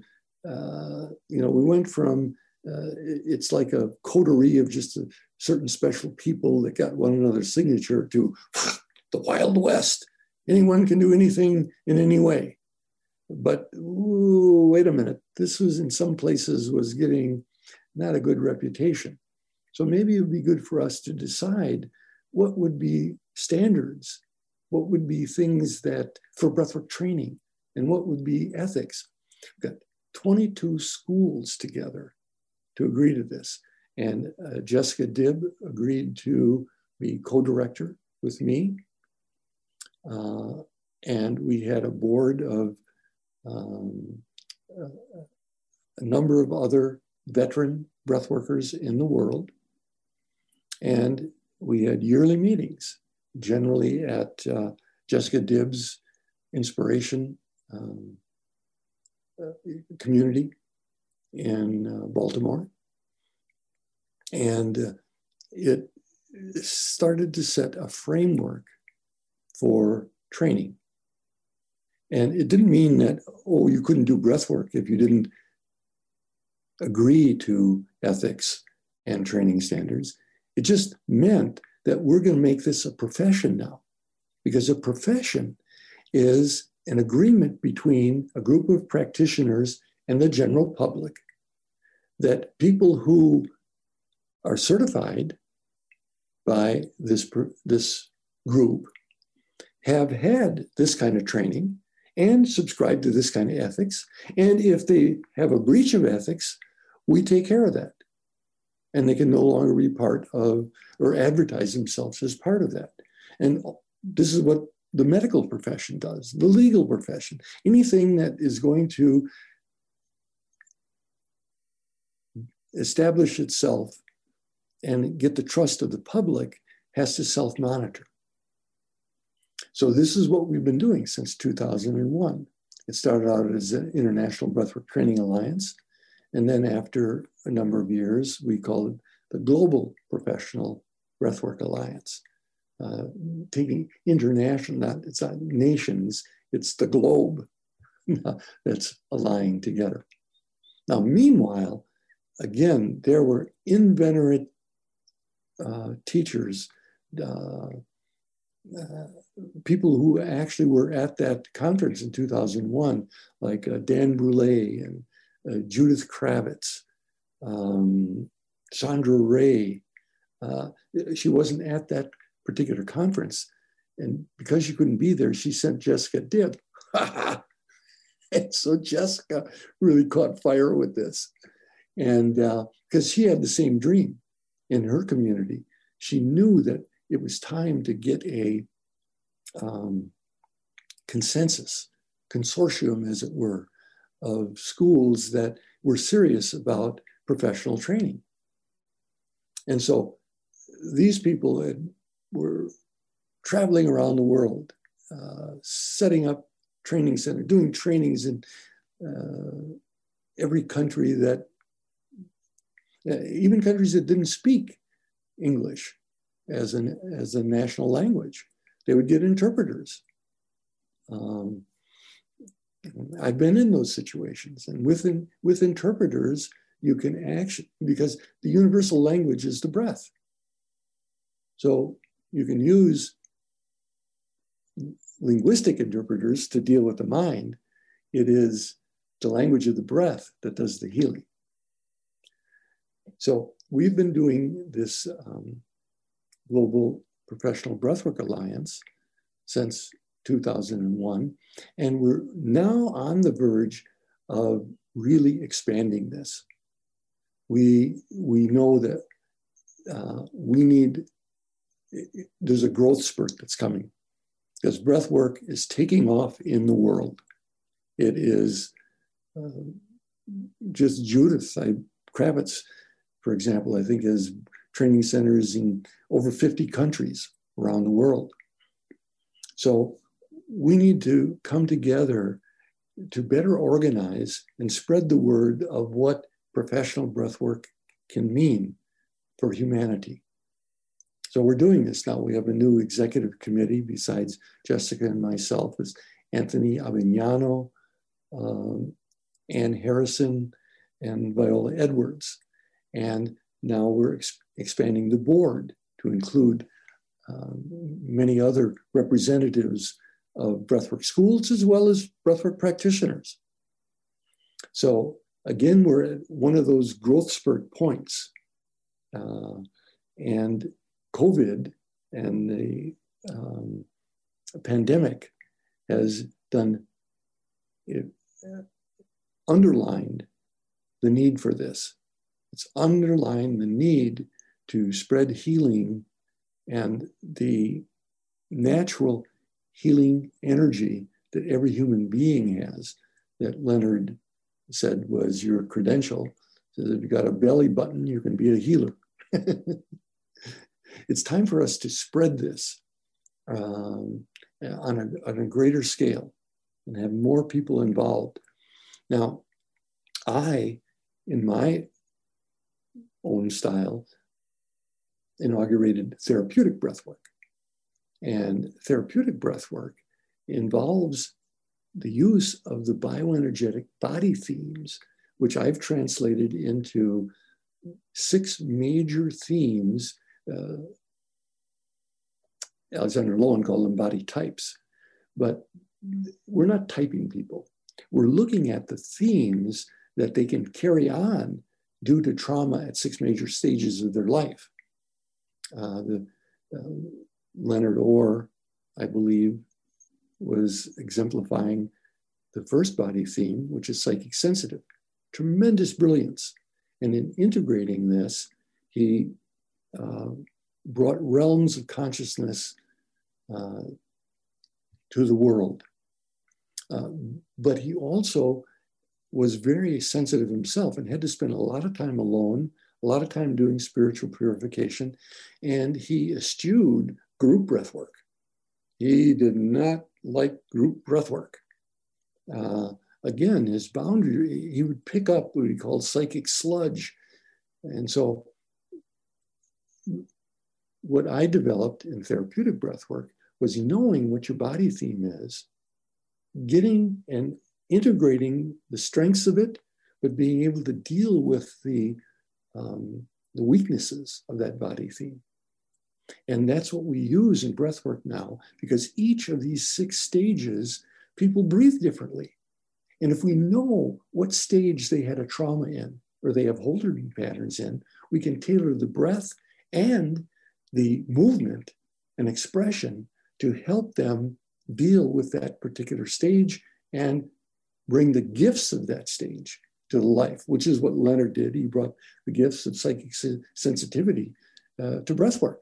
we went from, it's like a coterie of just a certain special people that got one another's signature to the Wild West. Anyone can do anything in any way. But wait a minute, this was in some places was getting not a good reputation. So maybe it would be good for us to decide what would be standards, what would be things that for breathwork training, and what would be ethics. We've got 22 schools together to agree to this. And Jessica Dibb agreed to be co-director with me. And we had a board of a number of other veteran breathworkers in the world. And we had yearly meetings, generally at Jessica Dibb's Inspiration community in Baltimore. And it started to set a framework for training. And it didn't mean that, oh, you couldn't do breath work if you didn't agree to ethics and training standards. It just meant that we're going to make this a profession now, because a profession is an agreement between a group of practitioners and the general public that people who are certified by this group have had this kind of training and subscribe to this kind of ethics. And if they have a breach of ethics, we take care of that. And they can no longer be part of or advertise themselves as part of that. And this is what the medical profession does, the legal profession. Anything that is going to establish itself and get the trust of the public has to self-monitor. So this is what we've been doing since 2001. It started out as an International Breathwork Training Alliance. And then after a number of years, we called it the Global Professional Breathwork Alliance. Taking international, it's not nations, it's the globe that's aligning together. Now, meanwhile, again, there were inveterate teachers, people who actually were at that conference in 2001, like Dan Brule and Judith Kravitz, Sandra Ray. She wasn't at that particular conference. And because she couldn't be there, she sent Jessica Dibb. And so Jessica really caught fire with this. And because she had the same dream in her community, she knew that it was time to get a consensus, consortium, as it were, of schools that were serious about professional training. And so these people were traveling around the world, setting up training center, doing trainings in every country that, even countries that didn't speak English as a national language. They would get interpreters. I've been in those situations, and with interpreters, you can actually, because the universal language is the breath. So you can use linguistic interpreters to deal with the mind. It is the language of the breath that does the healing. So we've been doing this Global Professional Breathwork Alliance since 2001, and we're now on the verge of really expanding this. We know that there's a growth spurt that's coming, because breath work is taking off in the world. It is just Judith Kravitz, for example, I think has training centers in over 50 countries around the world. So we need to come together to better organize and spread the word of what professional breath work can mean for humanity. So we're doing this now. We have a new executive committee besides Jessica and myself. It's Anthony Avignano, Ann Harrison, and Viola Edwards. And now we're expanding the board to include many other representatives of breathwork schools as well as breathwork practitioners. So again, we're at one of those growth spurt points. And COVID and the pandemic has underlined the need for this. It's underlined the need to spread healing and the natural healing energy that every human being has, that Leonard said was your credential. So if you've got a belly button, you can be a healer. It's time for us to spread this on a greater scale and have more people involved. Now, I, in my own style, inaugurated therapeutic breathwork. And therapeutic breathwork involves the use of the bioenergetic body themes, which I've translated into 6 major themes. Alexander Lowen called them body types, but we're not typing people. We're looking at the themes that they can carry on due to trauma at 6 major stages of their life. Leonard Orr, I believe, was exemplifying the first body theme, which is psychic sensitive. Tremendous brilliance. And in integrating this, he brought realms of consciousness to the world. But he also was very sensitive himself and had to spend a lot of time alone, a lot of time doing spiritual purification, and he eschewed group breath work. He did not like group breath work. Again, his boundary, he would pick up what he called psychic sludge. And so what I developed in therapeutic breath work was knowing what your body theme is, getting and integrating the strengths of it, but being able to deal with the weaknesses of that body theme. And that's what we use in breathwork now, because each of these 6 stages, people breathe differently. And if we know what stage they had a trauma in, or they have holding patterns in, we can tailor the breath and the movement and expression to help them deal with that particular stage and bring the gifts of that stage to life, which is what Leonard did. He brought the gifts of psychic sensitivity to breathwork.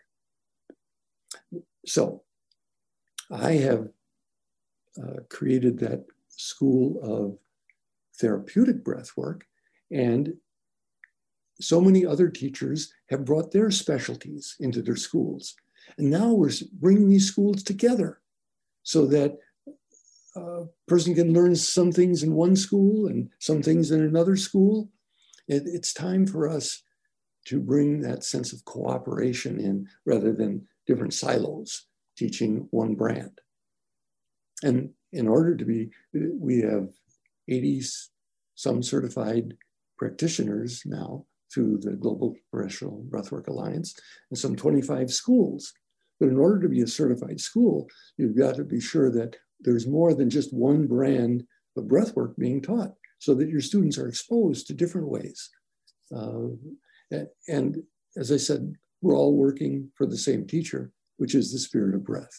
So I have created that school of therapeutic breathwork, and so many other teachers have brought their specialties into their schools. And now we're bringing these schools together so that a person can learn some things in one school and some things in another school. It's time for us to bring that sense of cooperation in rather than different silos teaching one brand. And in order to be, we have 80 some certified practitioners now through the Global Professional Breathwork Alliance and some 25 schools. But in order to be a certified school, you've got to be sure that there's more than just one brand of breathwork being taught so that your students are exposed to different ways. And as I said, we're all working for the same teacher, which is the Spirit of Breath.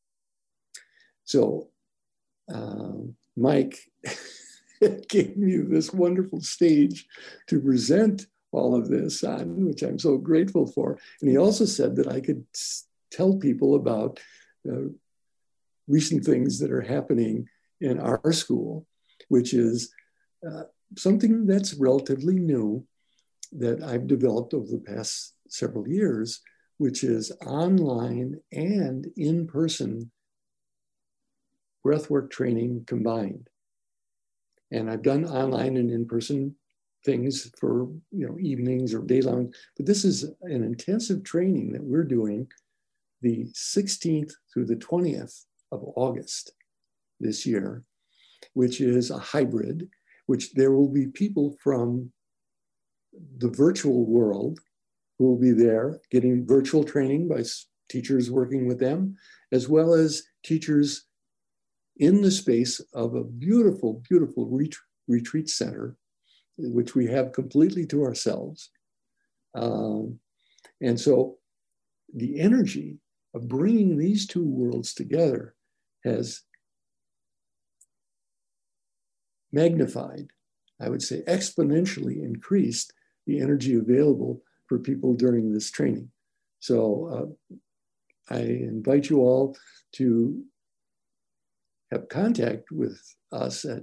So Mike gave me this wonderful stage to present all of this on, which I'm so grateful for. And he also said that I could tell people about recent things that are happening in our school, which is something that's relatively new that I've developed over the past several years, which is online and in-person breathwork training combined. And I've done online and in-person things for evenings or day long, but this is an intensive training that we're doing the 16th through the 20th of August this year, which is a hybrid, which there will be people from the virtual world who will be there getting virtual training by teachers working with them, as well as teachers in the space of a beautiful, beautiful retreat center, which we have completely to ourselves. And so the energy of bringing these two worlds together has magnified, I would say exponentially increased the energy available for people during this training. So I invite you all to have contact with us at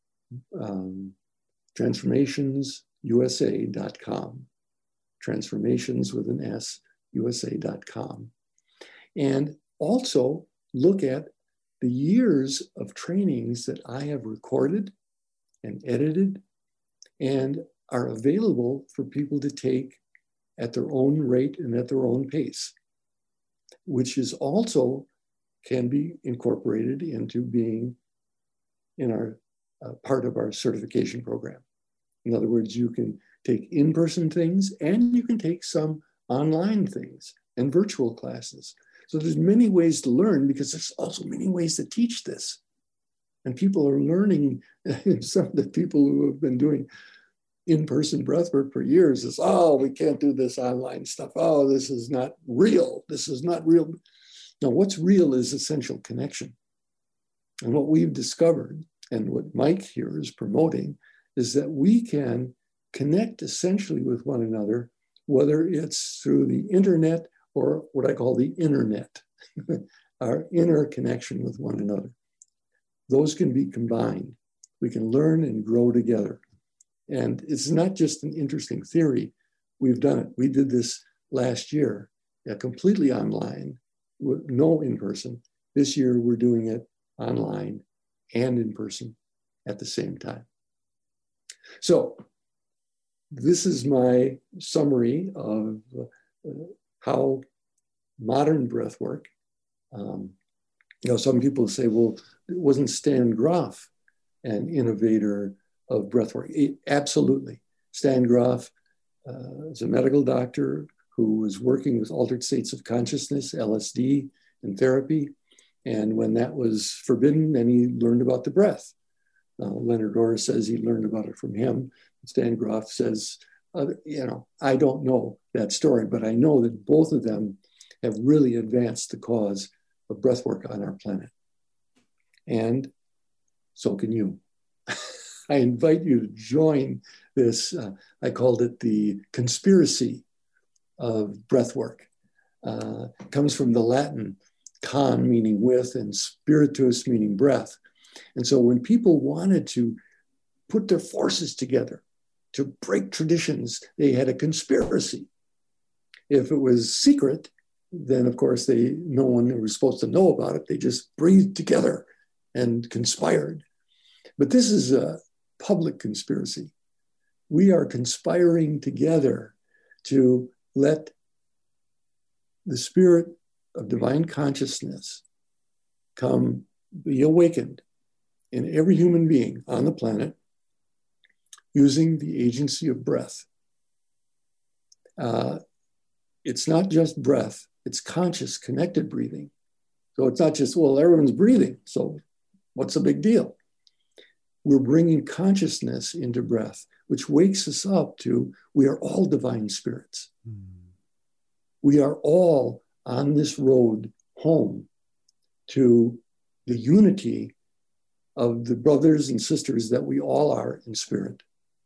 transformationsusa.com, transformations with an S, USA.com. And also look at the years of trainings that I have recorded and edited and are available for people to take at their own rate and at their own pace, which is also can be incorporated into being in our part of our certification program. In other words, you can take in-person things and you can take some online things and virtual classes. So there's many ways to learn because there's also many ways to teach this. And people are learning, some of the people who have been doing in-person breathwork for years is, oh, we can't do this online stuff. Oh, this is not real. This is not real. Now, what's real is essential connection. And what we've discovered, and what Mike here is promoting, is that we can connect essentially with one another, whether it's through the internet or what I call the internet, our inner connection with one another. Those can be combined. We can learn and grow together. And it's not just an interesting theory. We've done it. We did this last year, completely online, with no in-person. This year, we're doing it online and in person at the same time. So this is my summary of how modern breath work. Some people say, well, wasn't Stan Grof an innovator of breathwork? Absolutely. Stan Grof is a medical doctor who was working with altered states of consciousness, LSD, and therapy. And when that was forbidden, then he learned about the breath. Leonard Orr says he learned about it from him. Stan Grof says, I don't know that story, but I know that both of them have really advanced the cause of breathwork on our planet. And so can you. I invite you to join this. I called it the conspiracy of breathwork. It comes from the Latin con, meaning with, and spiritus, meaning breath. And so when people wanted to put their forces together to break traditions, they had a conspiracy. If it was secret, then of course no one was supposed to know about it. They just breathed together and conspired. But this is a public conspiracy. We are conspiring together to let the spirit of divine consciousness be awakened in every human being on the planet using the agency of breath. It's not just breath, it's conscious, connected breathing. So it's not just, well, everyone's breathing, so what's the big deal? We're bringing consciousness into breath, which wakes us up to, we are all divine spirits. We are all on this road home to the unity of the brothers and sisters that we all are in spirit.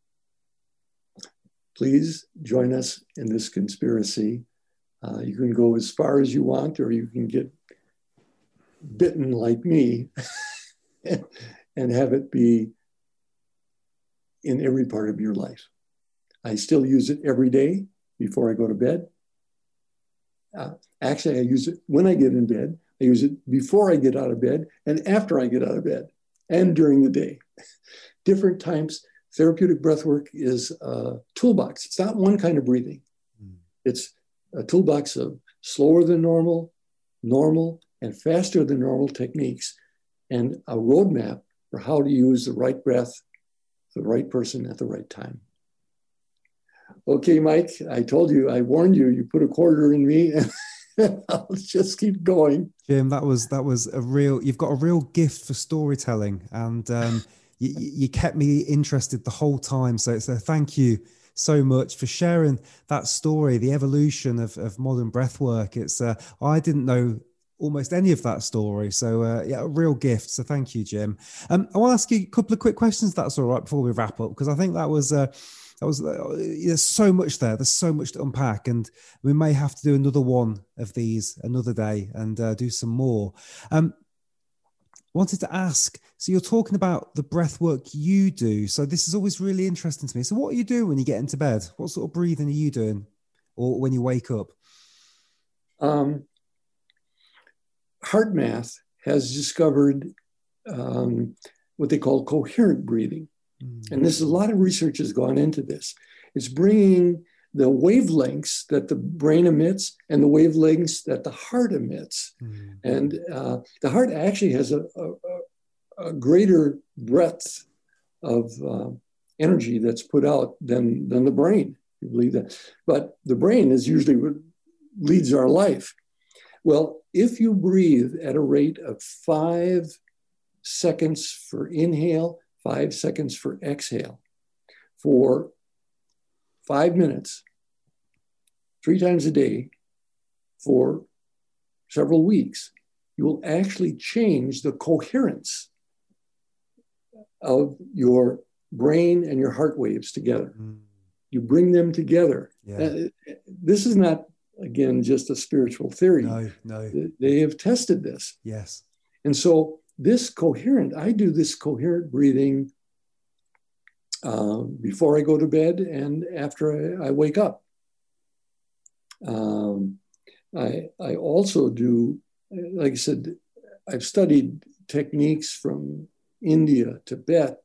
Please join us in this conspiracy. You can go as far as you want, or you can get bitten like me and have it be in every part of your life. I still use it every day before I go to bed. Actually, I use it when I get in bed. I use it before I get out of bed and after I get out of bed and during the day. Different times. Therapeutic breathwork is a toolbox. It's not one kind of breathing. It's a toolbox of slower than normal, and faster than normal techniques, and a roadmap for how to use the right breath, for the right person at the right time. Okay, Mike, I told you, I warned you, you put a quarter in me, and I'll just keep going. Jim, that was you've got a real gift for storytelling, and you kept me interested the whole time. So thank you so much for sharing that story, the evolution of modern breathwork. I didn't know almost any of that story. So a real gift. So thank you, Jim. I want to ask you a couple of quick questions, if that's all right, before we wrap up, because I think that was there's so much there. There's so much to unpack, and we may have to do another one of these another day and do some more. Wanted to ask, so you're talking about the breath work you do. So this is always really interesting to me. So what do you do when you get into bed? What sort of breathing are you doing, or when you wake up? HeartMath has discovered what they call coherent breathing. And a lot of research has gone into this. It's bringing the wavelengths that the brain emits and the wavelengths that the heart emits. And the heart actually has a greater breadth of energy that's put out than the brain. You believe that? But the brain is usually what leads our life. Well, if you breathe at a rate of 5 seconds for inhale, 5 seconds for exhale, for 5 minutes, 3 times a day, for several weeks, you will actually change the coherence of your brain and your heart waves together. You bring them together. Yeah. This is not, again, just a spiritual theory. No. They have tested this. Yes. And so I do this coherent breathing before I go to bed and after I wake up. I also do, like I said, I've studied techniques from India, Tibet,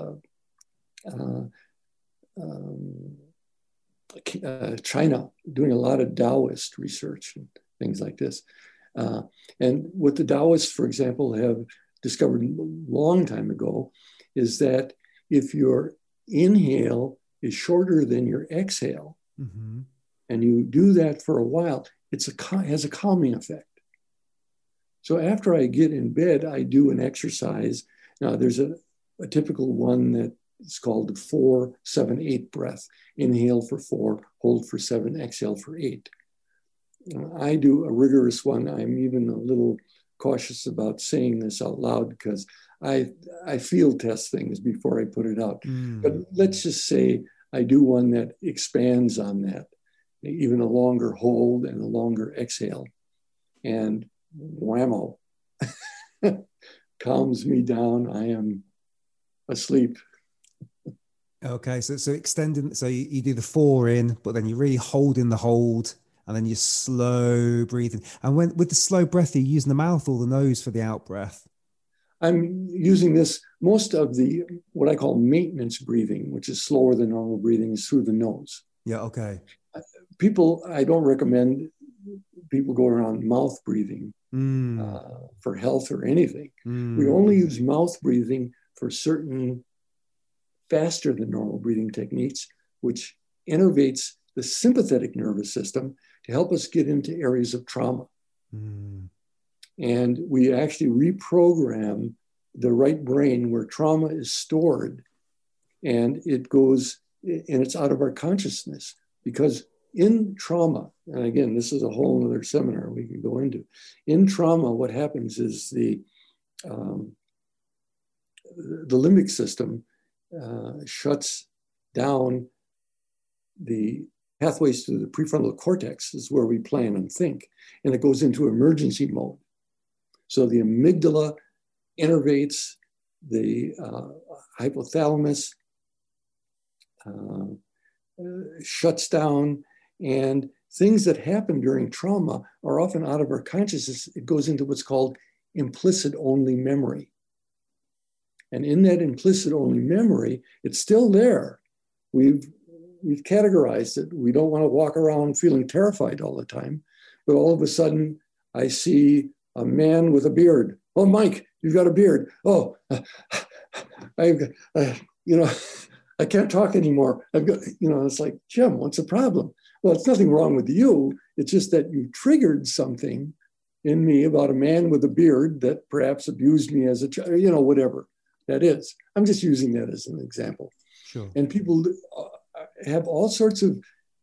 China, doing a lot of Taoist research and things like this. And what the Taoists, for example, have discovered a long time ago is that if your inhale is shorter than your exhale, mm-hmm. and you do that for a while, it has a calming effect. So after I get in bed, I do an exercise. Now, there's a typical one that is called the 4-7-8 breath. Inhale for 4, hold for 7, exhale for 8. I do a rigorous one. I'm even a little cautious about saying this out loud because I field test things before I put it out. But let's just say I do one that expands on that, even a longer hold and a longer exhale. And whammo, calms me down. I am asleep. Okay, so extending, so you do the 4 in, but then you really hold in the hold, and then you slow breathing. And with the slow breath, are you using the mouth or the nose for the out breath? I'm using this, most of the, what I call maintenance breathing, which is slower than normal breathing, is through the nose. Yeah, okay. I don't recommend people go around mouth breathing for health or anything. We only use mouth breathing for certain faster than normal breathing techniques, which innervates the sympathetic nervous system to help us get into areas of trauma. And we actually reprogram the right brain where trauma is stored, and it goes, and it's out of our consciousness. Because in trauma, and again, this is a whole other seminar we could go into. In trauma, what happens is the limbic system shuts down the pathways to the prefrontal cortex, is where we plan and think, and it goes into emergency mode. So the amygdala innervates the hypothalamus, shuts down, and things that happen during trauma are often out of our consciousness. It goes into what's called implicit only memory. And in that implicit only memory, it's still there. We've categorized it. We don't want to walk around feeling terrified all the time. But all of a sudden, I see a man with a beard. Oh, Mike, you've got a beard. Oh, I can't talk anymore. I've got, it's like, Jim, what's the problem? Well, it's nothing wrong with you. It's just that you triggered something in me about a man with a beard that perhaps abused me as a child, whatever that is. I'm just using that as an example. Sure. And people have all sorts of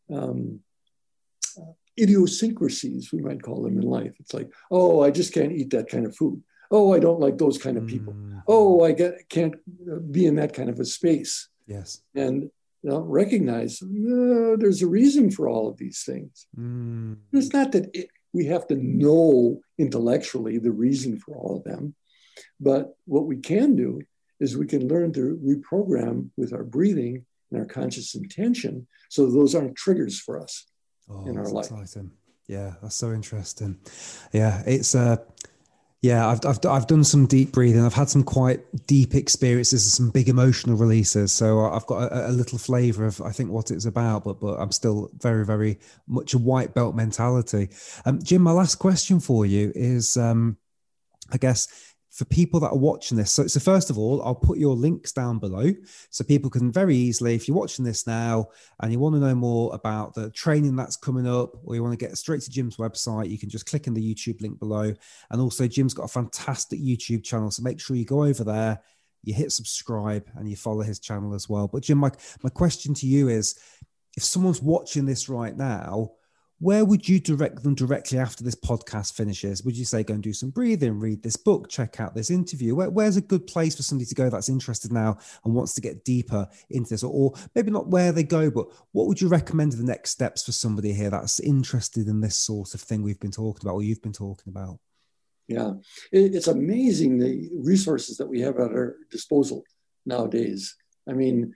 idiosyncrasies, we might call them, in life. It's like, oh, I just can't eat that kind of food. Oh, I don't like those kind of people. Oh, I can't be in that kind of a space. Yes. And recognize there's a reason for all of these things. It's not that we have to know intellectually the reason for all of them, but what we can do is we can learn to reprogram with our breathing and our conscious intention, so those aren't triggers for us in our life. Exciting. Yeah, that's so interesting. Yeah, it's I've done some deep breathing. I've had some quite deep experiences and some big emotional releases. So I've got a little flavor of, I think, what it's about, but I'm still very, very much a white belt mentality. Jim, my last question for you is, I guess, for people that are watching this. So first of all, I'll put your links down below so people can very easily, if you're watching this now and you want to know more about the training that's coming up, or you want to get straight to Jim's website, you can just click on the YouTube link below. And also Jim's got a fantastic YouTube channel. So make sure you go over there, you hit subscribe, and you follow his channel as well. But Jim, my question to you is, if someone's watching this right now, where would you direct them directly after this podcast finishes? Would you say, go and do some breathing, read this book, check out this interview? Where's a good place for somebody to go that's interested now and wants to get deeper into this? Or maybe not where they go, but what would you recommend are the next steps for somebody here that's interested in this sort of thing we've been talking about, or you've been talking about? Yeah, it's amazing the resources that we have at our disposal nowadays. I mean,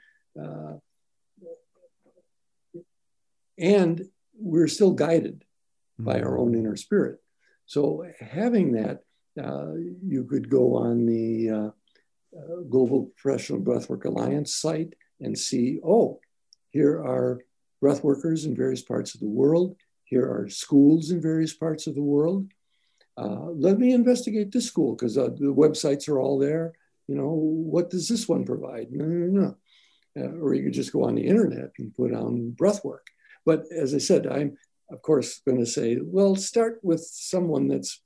and we're still guided by our own inner spirit. So having that You could go on the Global Professional Breathwork Alliance site and see, oh, here are breathworkers in various parts of the world. Here are schools in various parts of the world. Let me investigate this school because the websites are all there. What does this one provide? No. Or you could just go on the internet and put on breathwork. But as I said, I'm, of course, going to say, well, start with someone that's,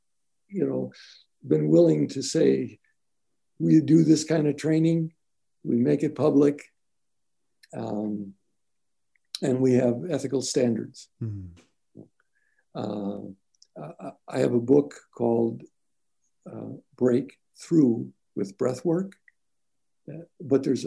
been willing to say, we do this kind of training, we make it public, and we have ethical standards. Mm-hmm. I have a book called Breakthrough with Breathwork, but there's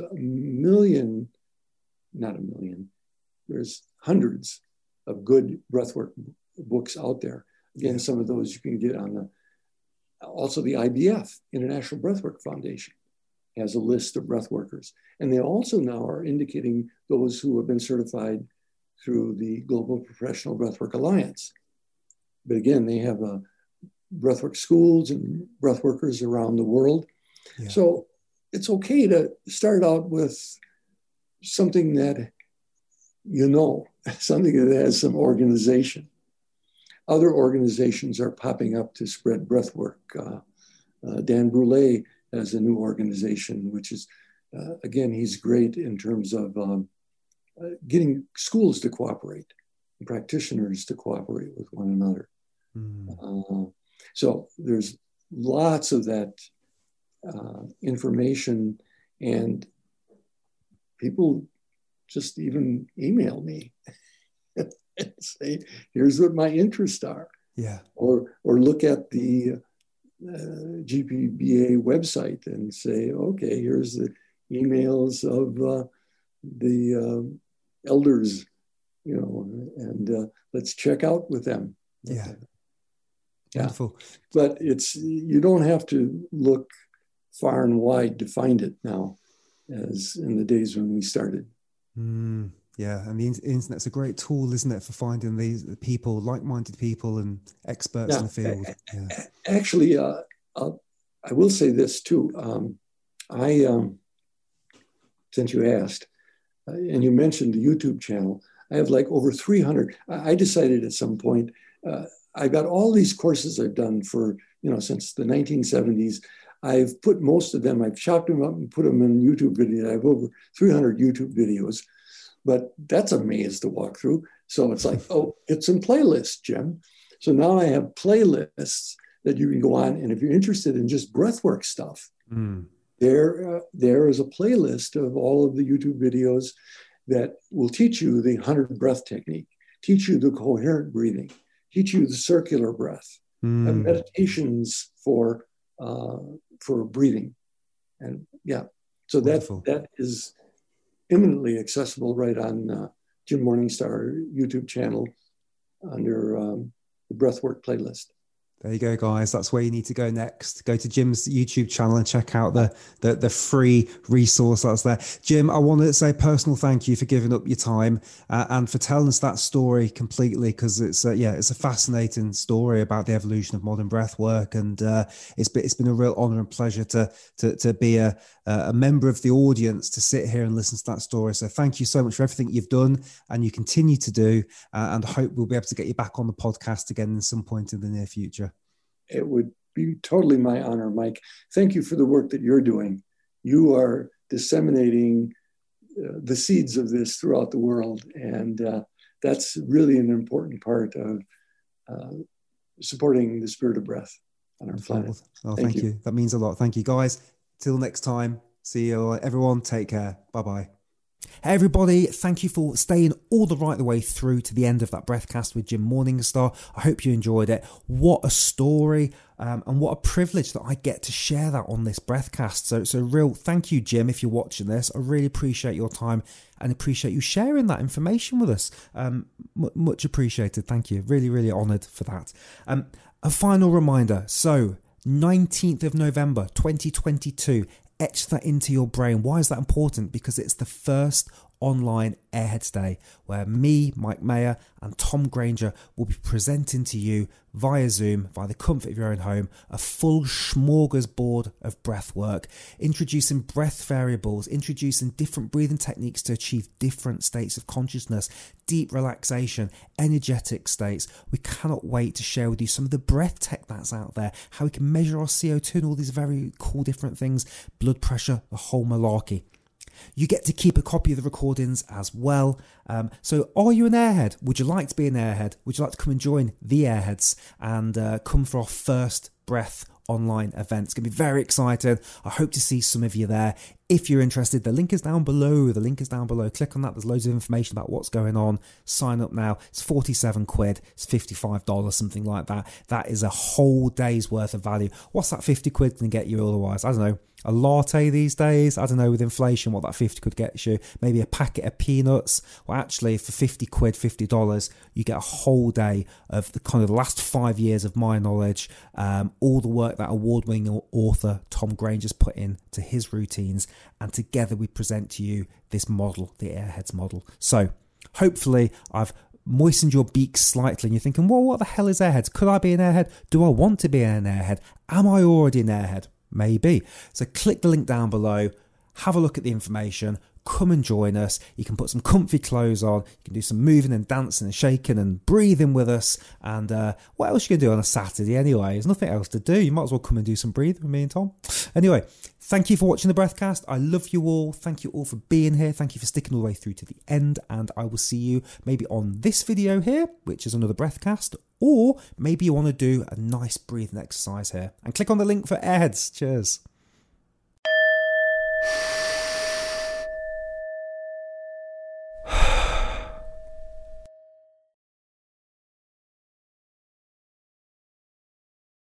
there's hundreds of good breathwork books out there. Again, some of those you can get on also the IBF, International Breathwork Foundation, has a list of breathworkers. And they also now are indicating those who have been certified through the Global Professional Breathwork Alliance. But again, they have breathwork schools and breathworkers around the world. Yeah. So it's okay to start out with something that something that has some organization. Other organizations are popping up to spread breathwork. Dan Brule has a new organization, which is, again, he's great in terms of getting schools to cooperate, and practitioners to cooperate with one another. Mm. So there's lots of that information, and people just even email me and say, here's what my interests are. Yeah. Or look at the GPBA website and say, okay, here's the emails of the elders, and let's check out with them. Yeah. Yeah. Wonderful. But you don't have to look far and wide to find it now, as in the days when we started. Yeah, and the internet's a great tool, isn't it, for finding these people, like-minded people and experts in the field. Yeah. Actually, I will say this too. Since you asked, and you mentioned the YouTube channel, I have like over 300. I decided at some point, I got all these courses I've done for, since the 1970s. I've put most of them, I've chopped them up and put them in YouTube videos. I have over 300 YouTube videos, but that's a maze to walk through. So it's like, oh, it's in playlists, Jim. So now I have playlists that you can go on. And if you're interested in just breathwork stuff, there is a playlist of all of the YouTube videos that will teach you the 100 breath technique, teach you the coherent breathing, teach you the circular breath, and meditations for breathing. And yeah, so that is eminently accessible right on Jim Morningstar YouTube channel under the Breathwork playlist. There you go, guys. That's where you need to go next. Go to Jim's YouTube channel and check out the free resource that's there. Jim, I want to say a personal thank you for giving up your time and for telling us that story completely, because it's a fascinating story about the evolution of modern breath work, and it's been a real honor and pleasure to be a member of the audience, to sit here and listen to that story. So thank you so much for everything you've done and you continue to do, and I hope we'll be able to get you back on the podcast again at some point in the near future. It would be totally my honor, Mike. Thank you for the work that you're doing. You are disseminating the seeds of this throughout the world, and that's really an important part of supporting the spirit of breath on our planet. Oh, thank you. That means a lot. Thank you, guys. Till next time. See you, everyone. Take care. Bye-bye. Hey everybody, thank you for staying all the way through to the end of that Breathcast with Jim Morningstar. I hope you enjoyed it. What a story, and what a privilege that I get to share that on this Breathcast. So real thank you, Jim, if you're watching this. I really appreciate your time and appreciate you sharing that information with us. Much appreciated. Thank you. Really, really honoured for that. A final reminder. So 19th of November 2022, etch that into your brain. Why is that important? Because it's the first online Airheads Day, where me, Mike Mayer, and Tom Granger will be presenting to you via Zoom, via the comfort of your own home, a full smorgasbord of breath work, introducing breath variables, introducing different breathing techniques to achieve different states of consciousness, deep relaxation, energetic states. We cannot wait to share with you some of the breath tech that's out there, how we can measure our CO2 and all these very cool different things, blood pressure, the whole malarkey. You get to keep a copy of the recordings as well. So are you an airhead? Would you like to be an airhead? Would you like to come and join the Airheads and come for our first breath online event? It's going to be very exciting. I hope to see some of you there. If you're interested, the link is down below. Click on that. There's loads of information about what's going on. Sign up now. It's 47 quid. It's $55, something like that. That is a whole day's worth of value. What's that 50 quid going to get you otherwise? I don't know. A latte these days? I don't know, with inflation, what that 50 quid gets you. Maybe a packet of peanuts. Well, actually, for 50 quid, $50, you get a whole day of the kind of the last 5 years of my knowledge, all the work that award-winning author Tom Granger's put into his routines, and together we present to you this model, the Airheads model. So, hopefully, I've moistened your beak slightly and you're thinking, well, what the hell is Airheads? Could I be an Airhead? Do I want to be an Airhead? Am I already an Airhead? Maybe. So click the link down below, have a look at the information, come and join us. You can put some comfy clothes on, you can do some moving and dancing and shaking and breathing with us. And what else are you going to do on a Saturday anyway? There's nothing else to do. You might as well come and do some breathing with me and Tom. Anyway, thank you for watching the Breathcast. I love you all. Thank you all for being here. Thank you for sticking all the way through to the end. And I will see you maybe on this video here, which is another Breathcast, or maybe you want to do a nice breathing exercise here. And click on the link for Airheads. Cheers.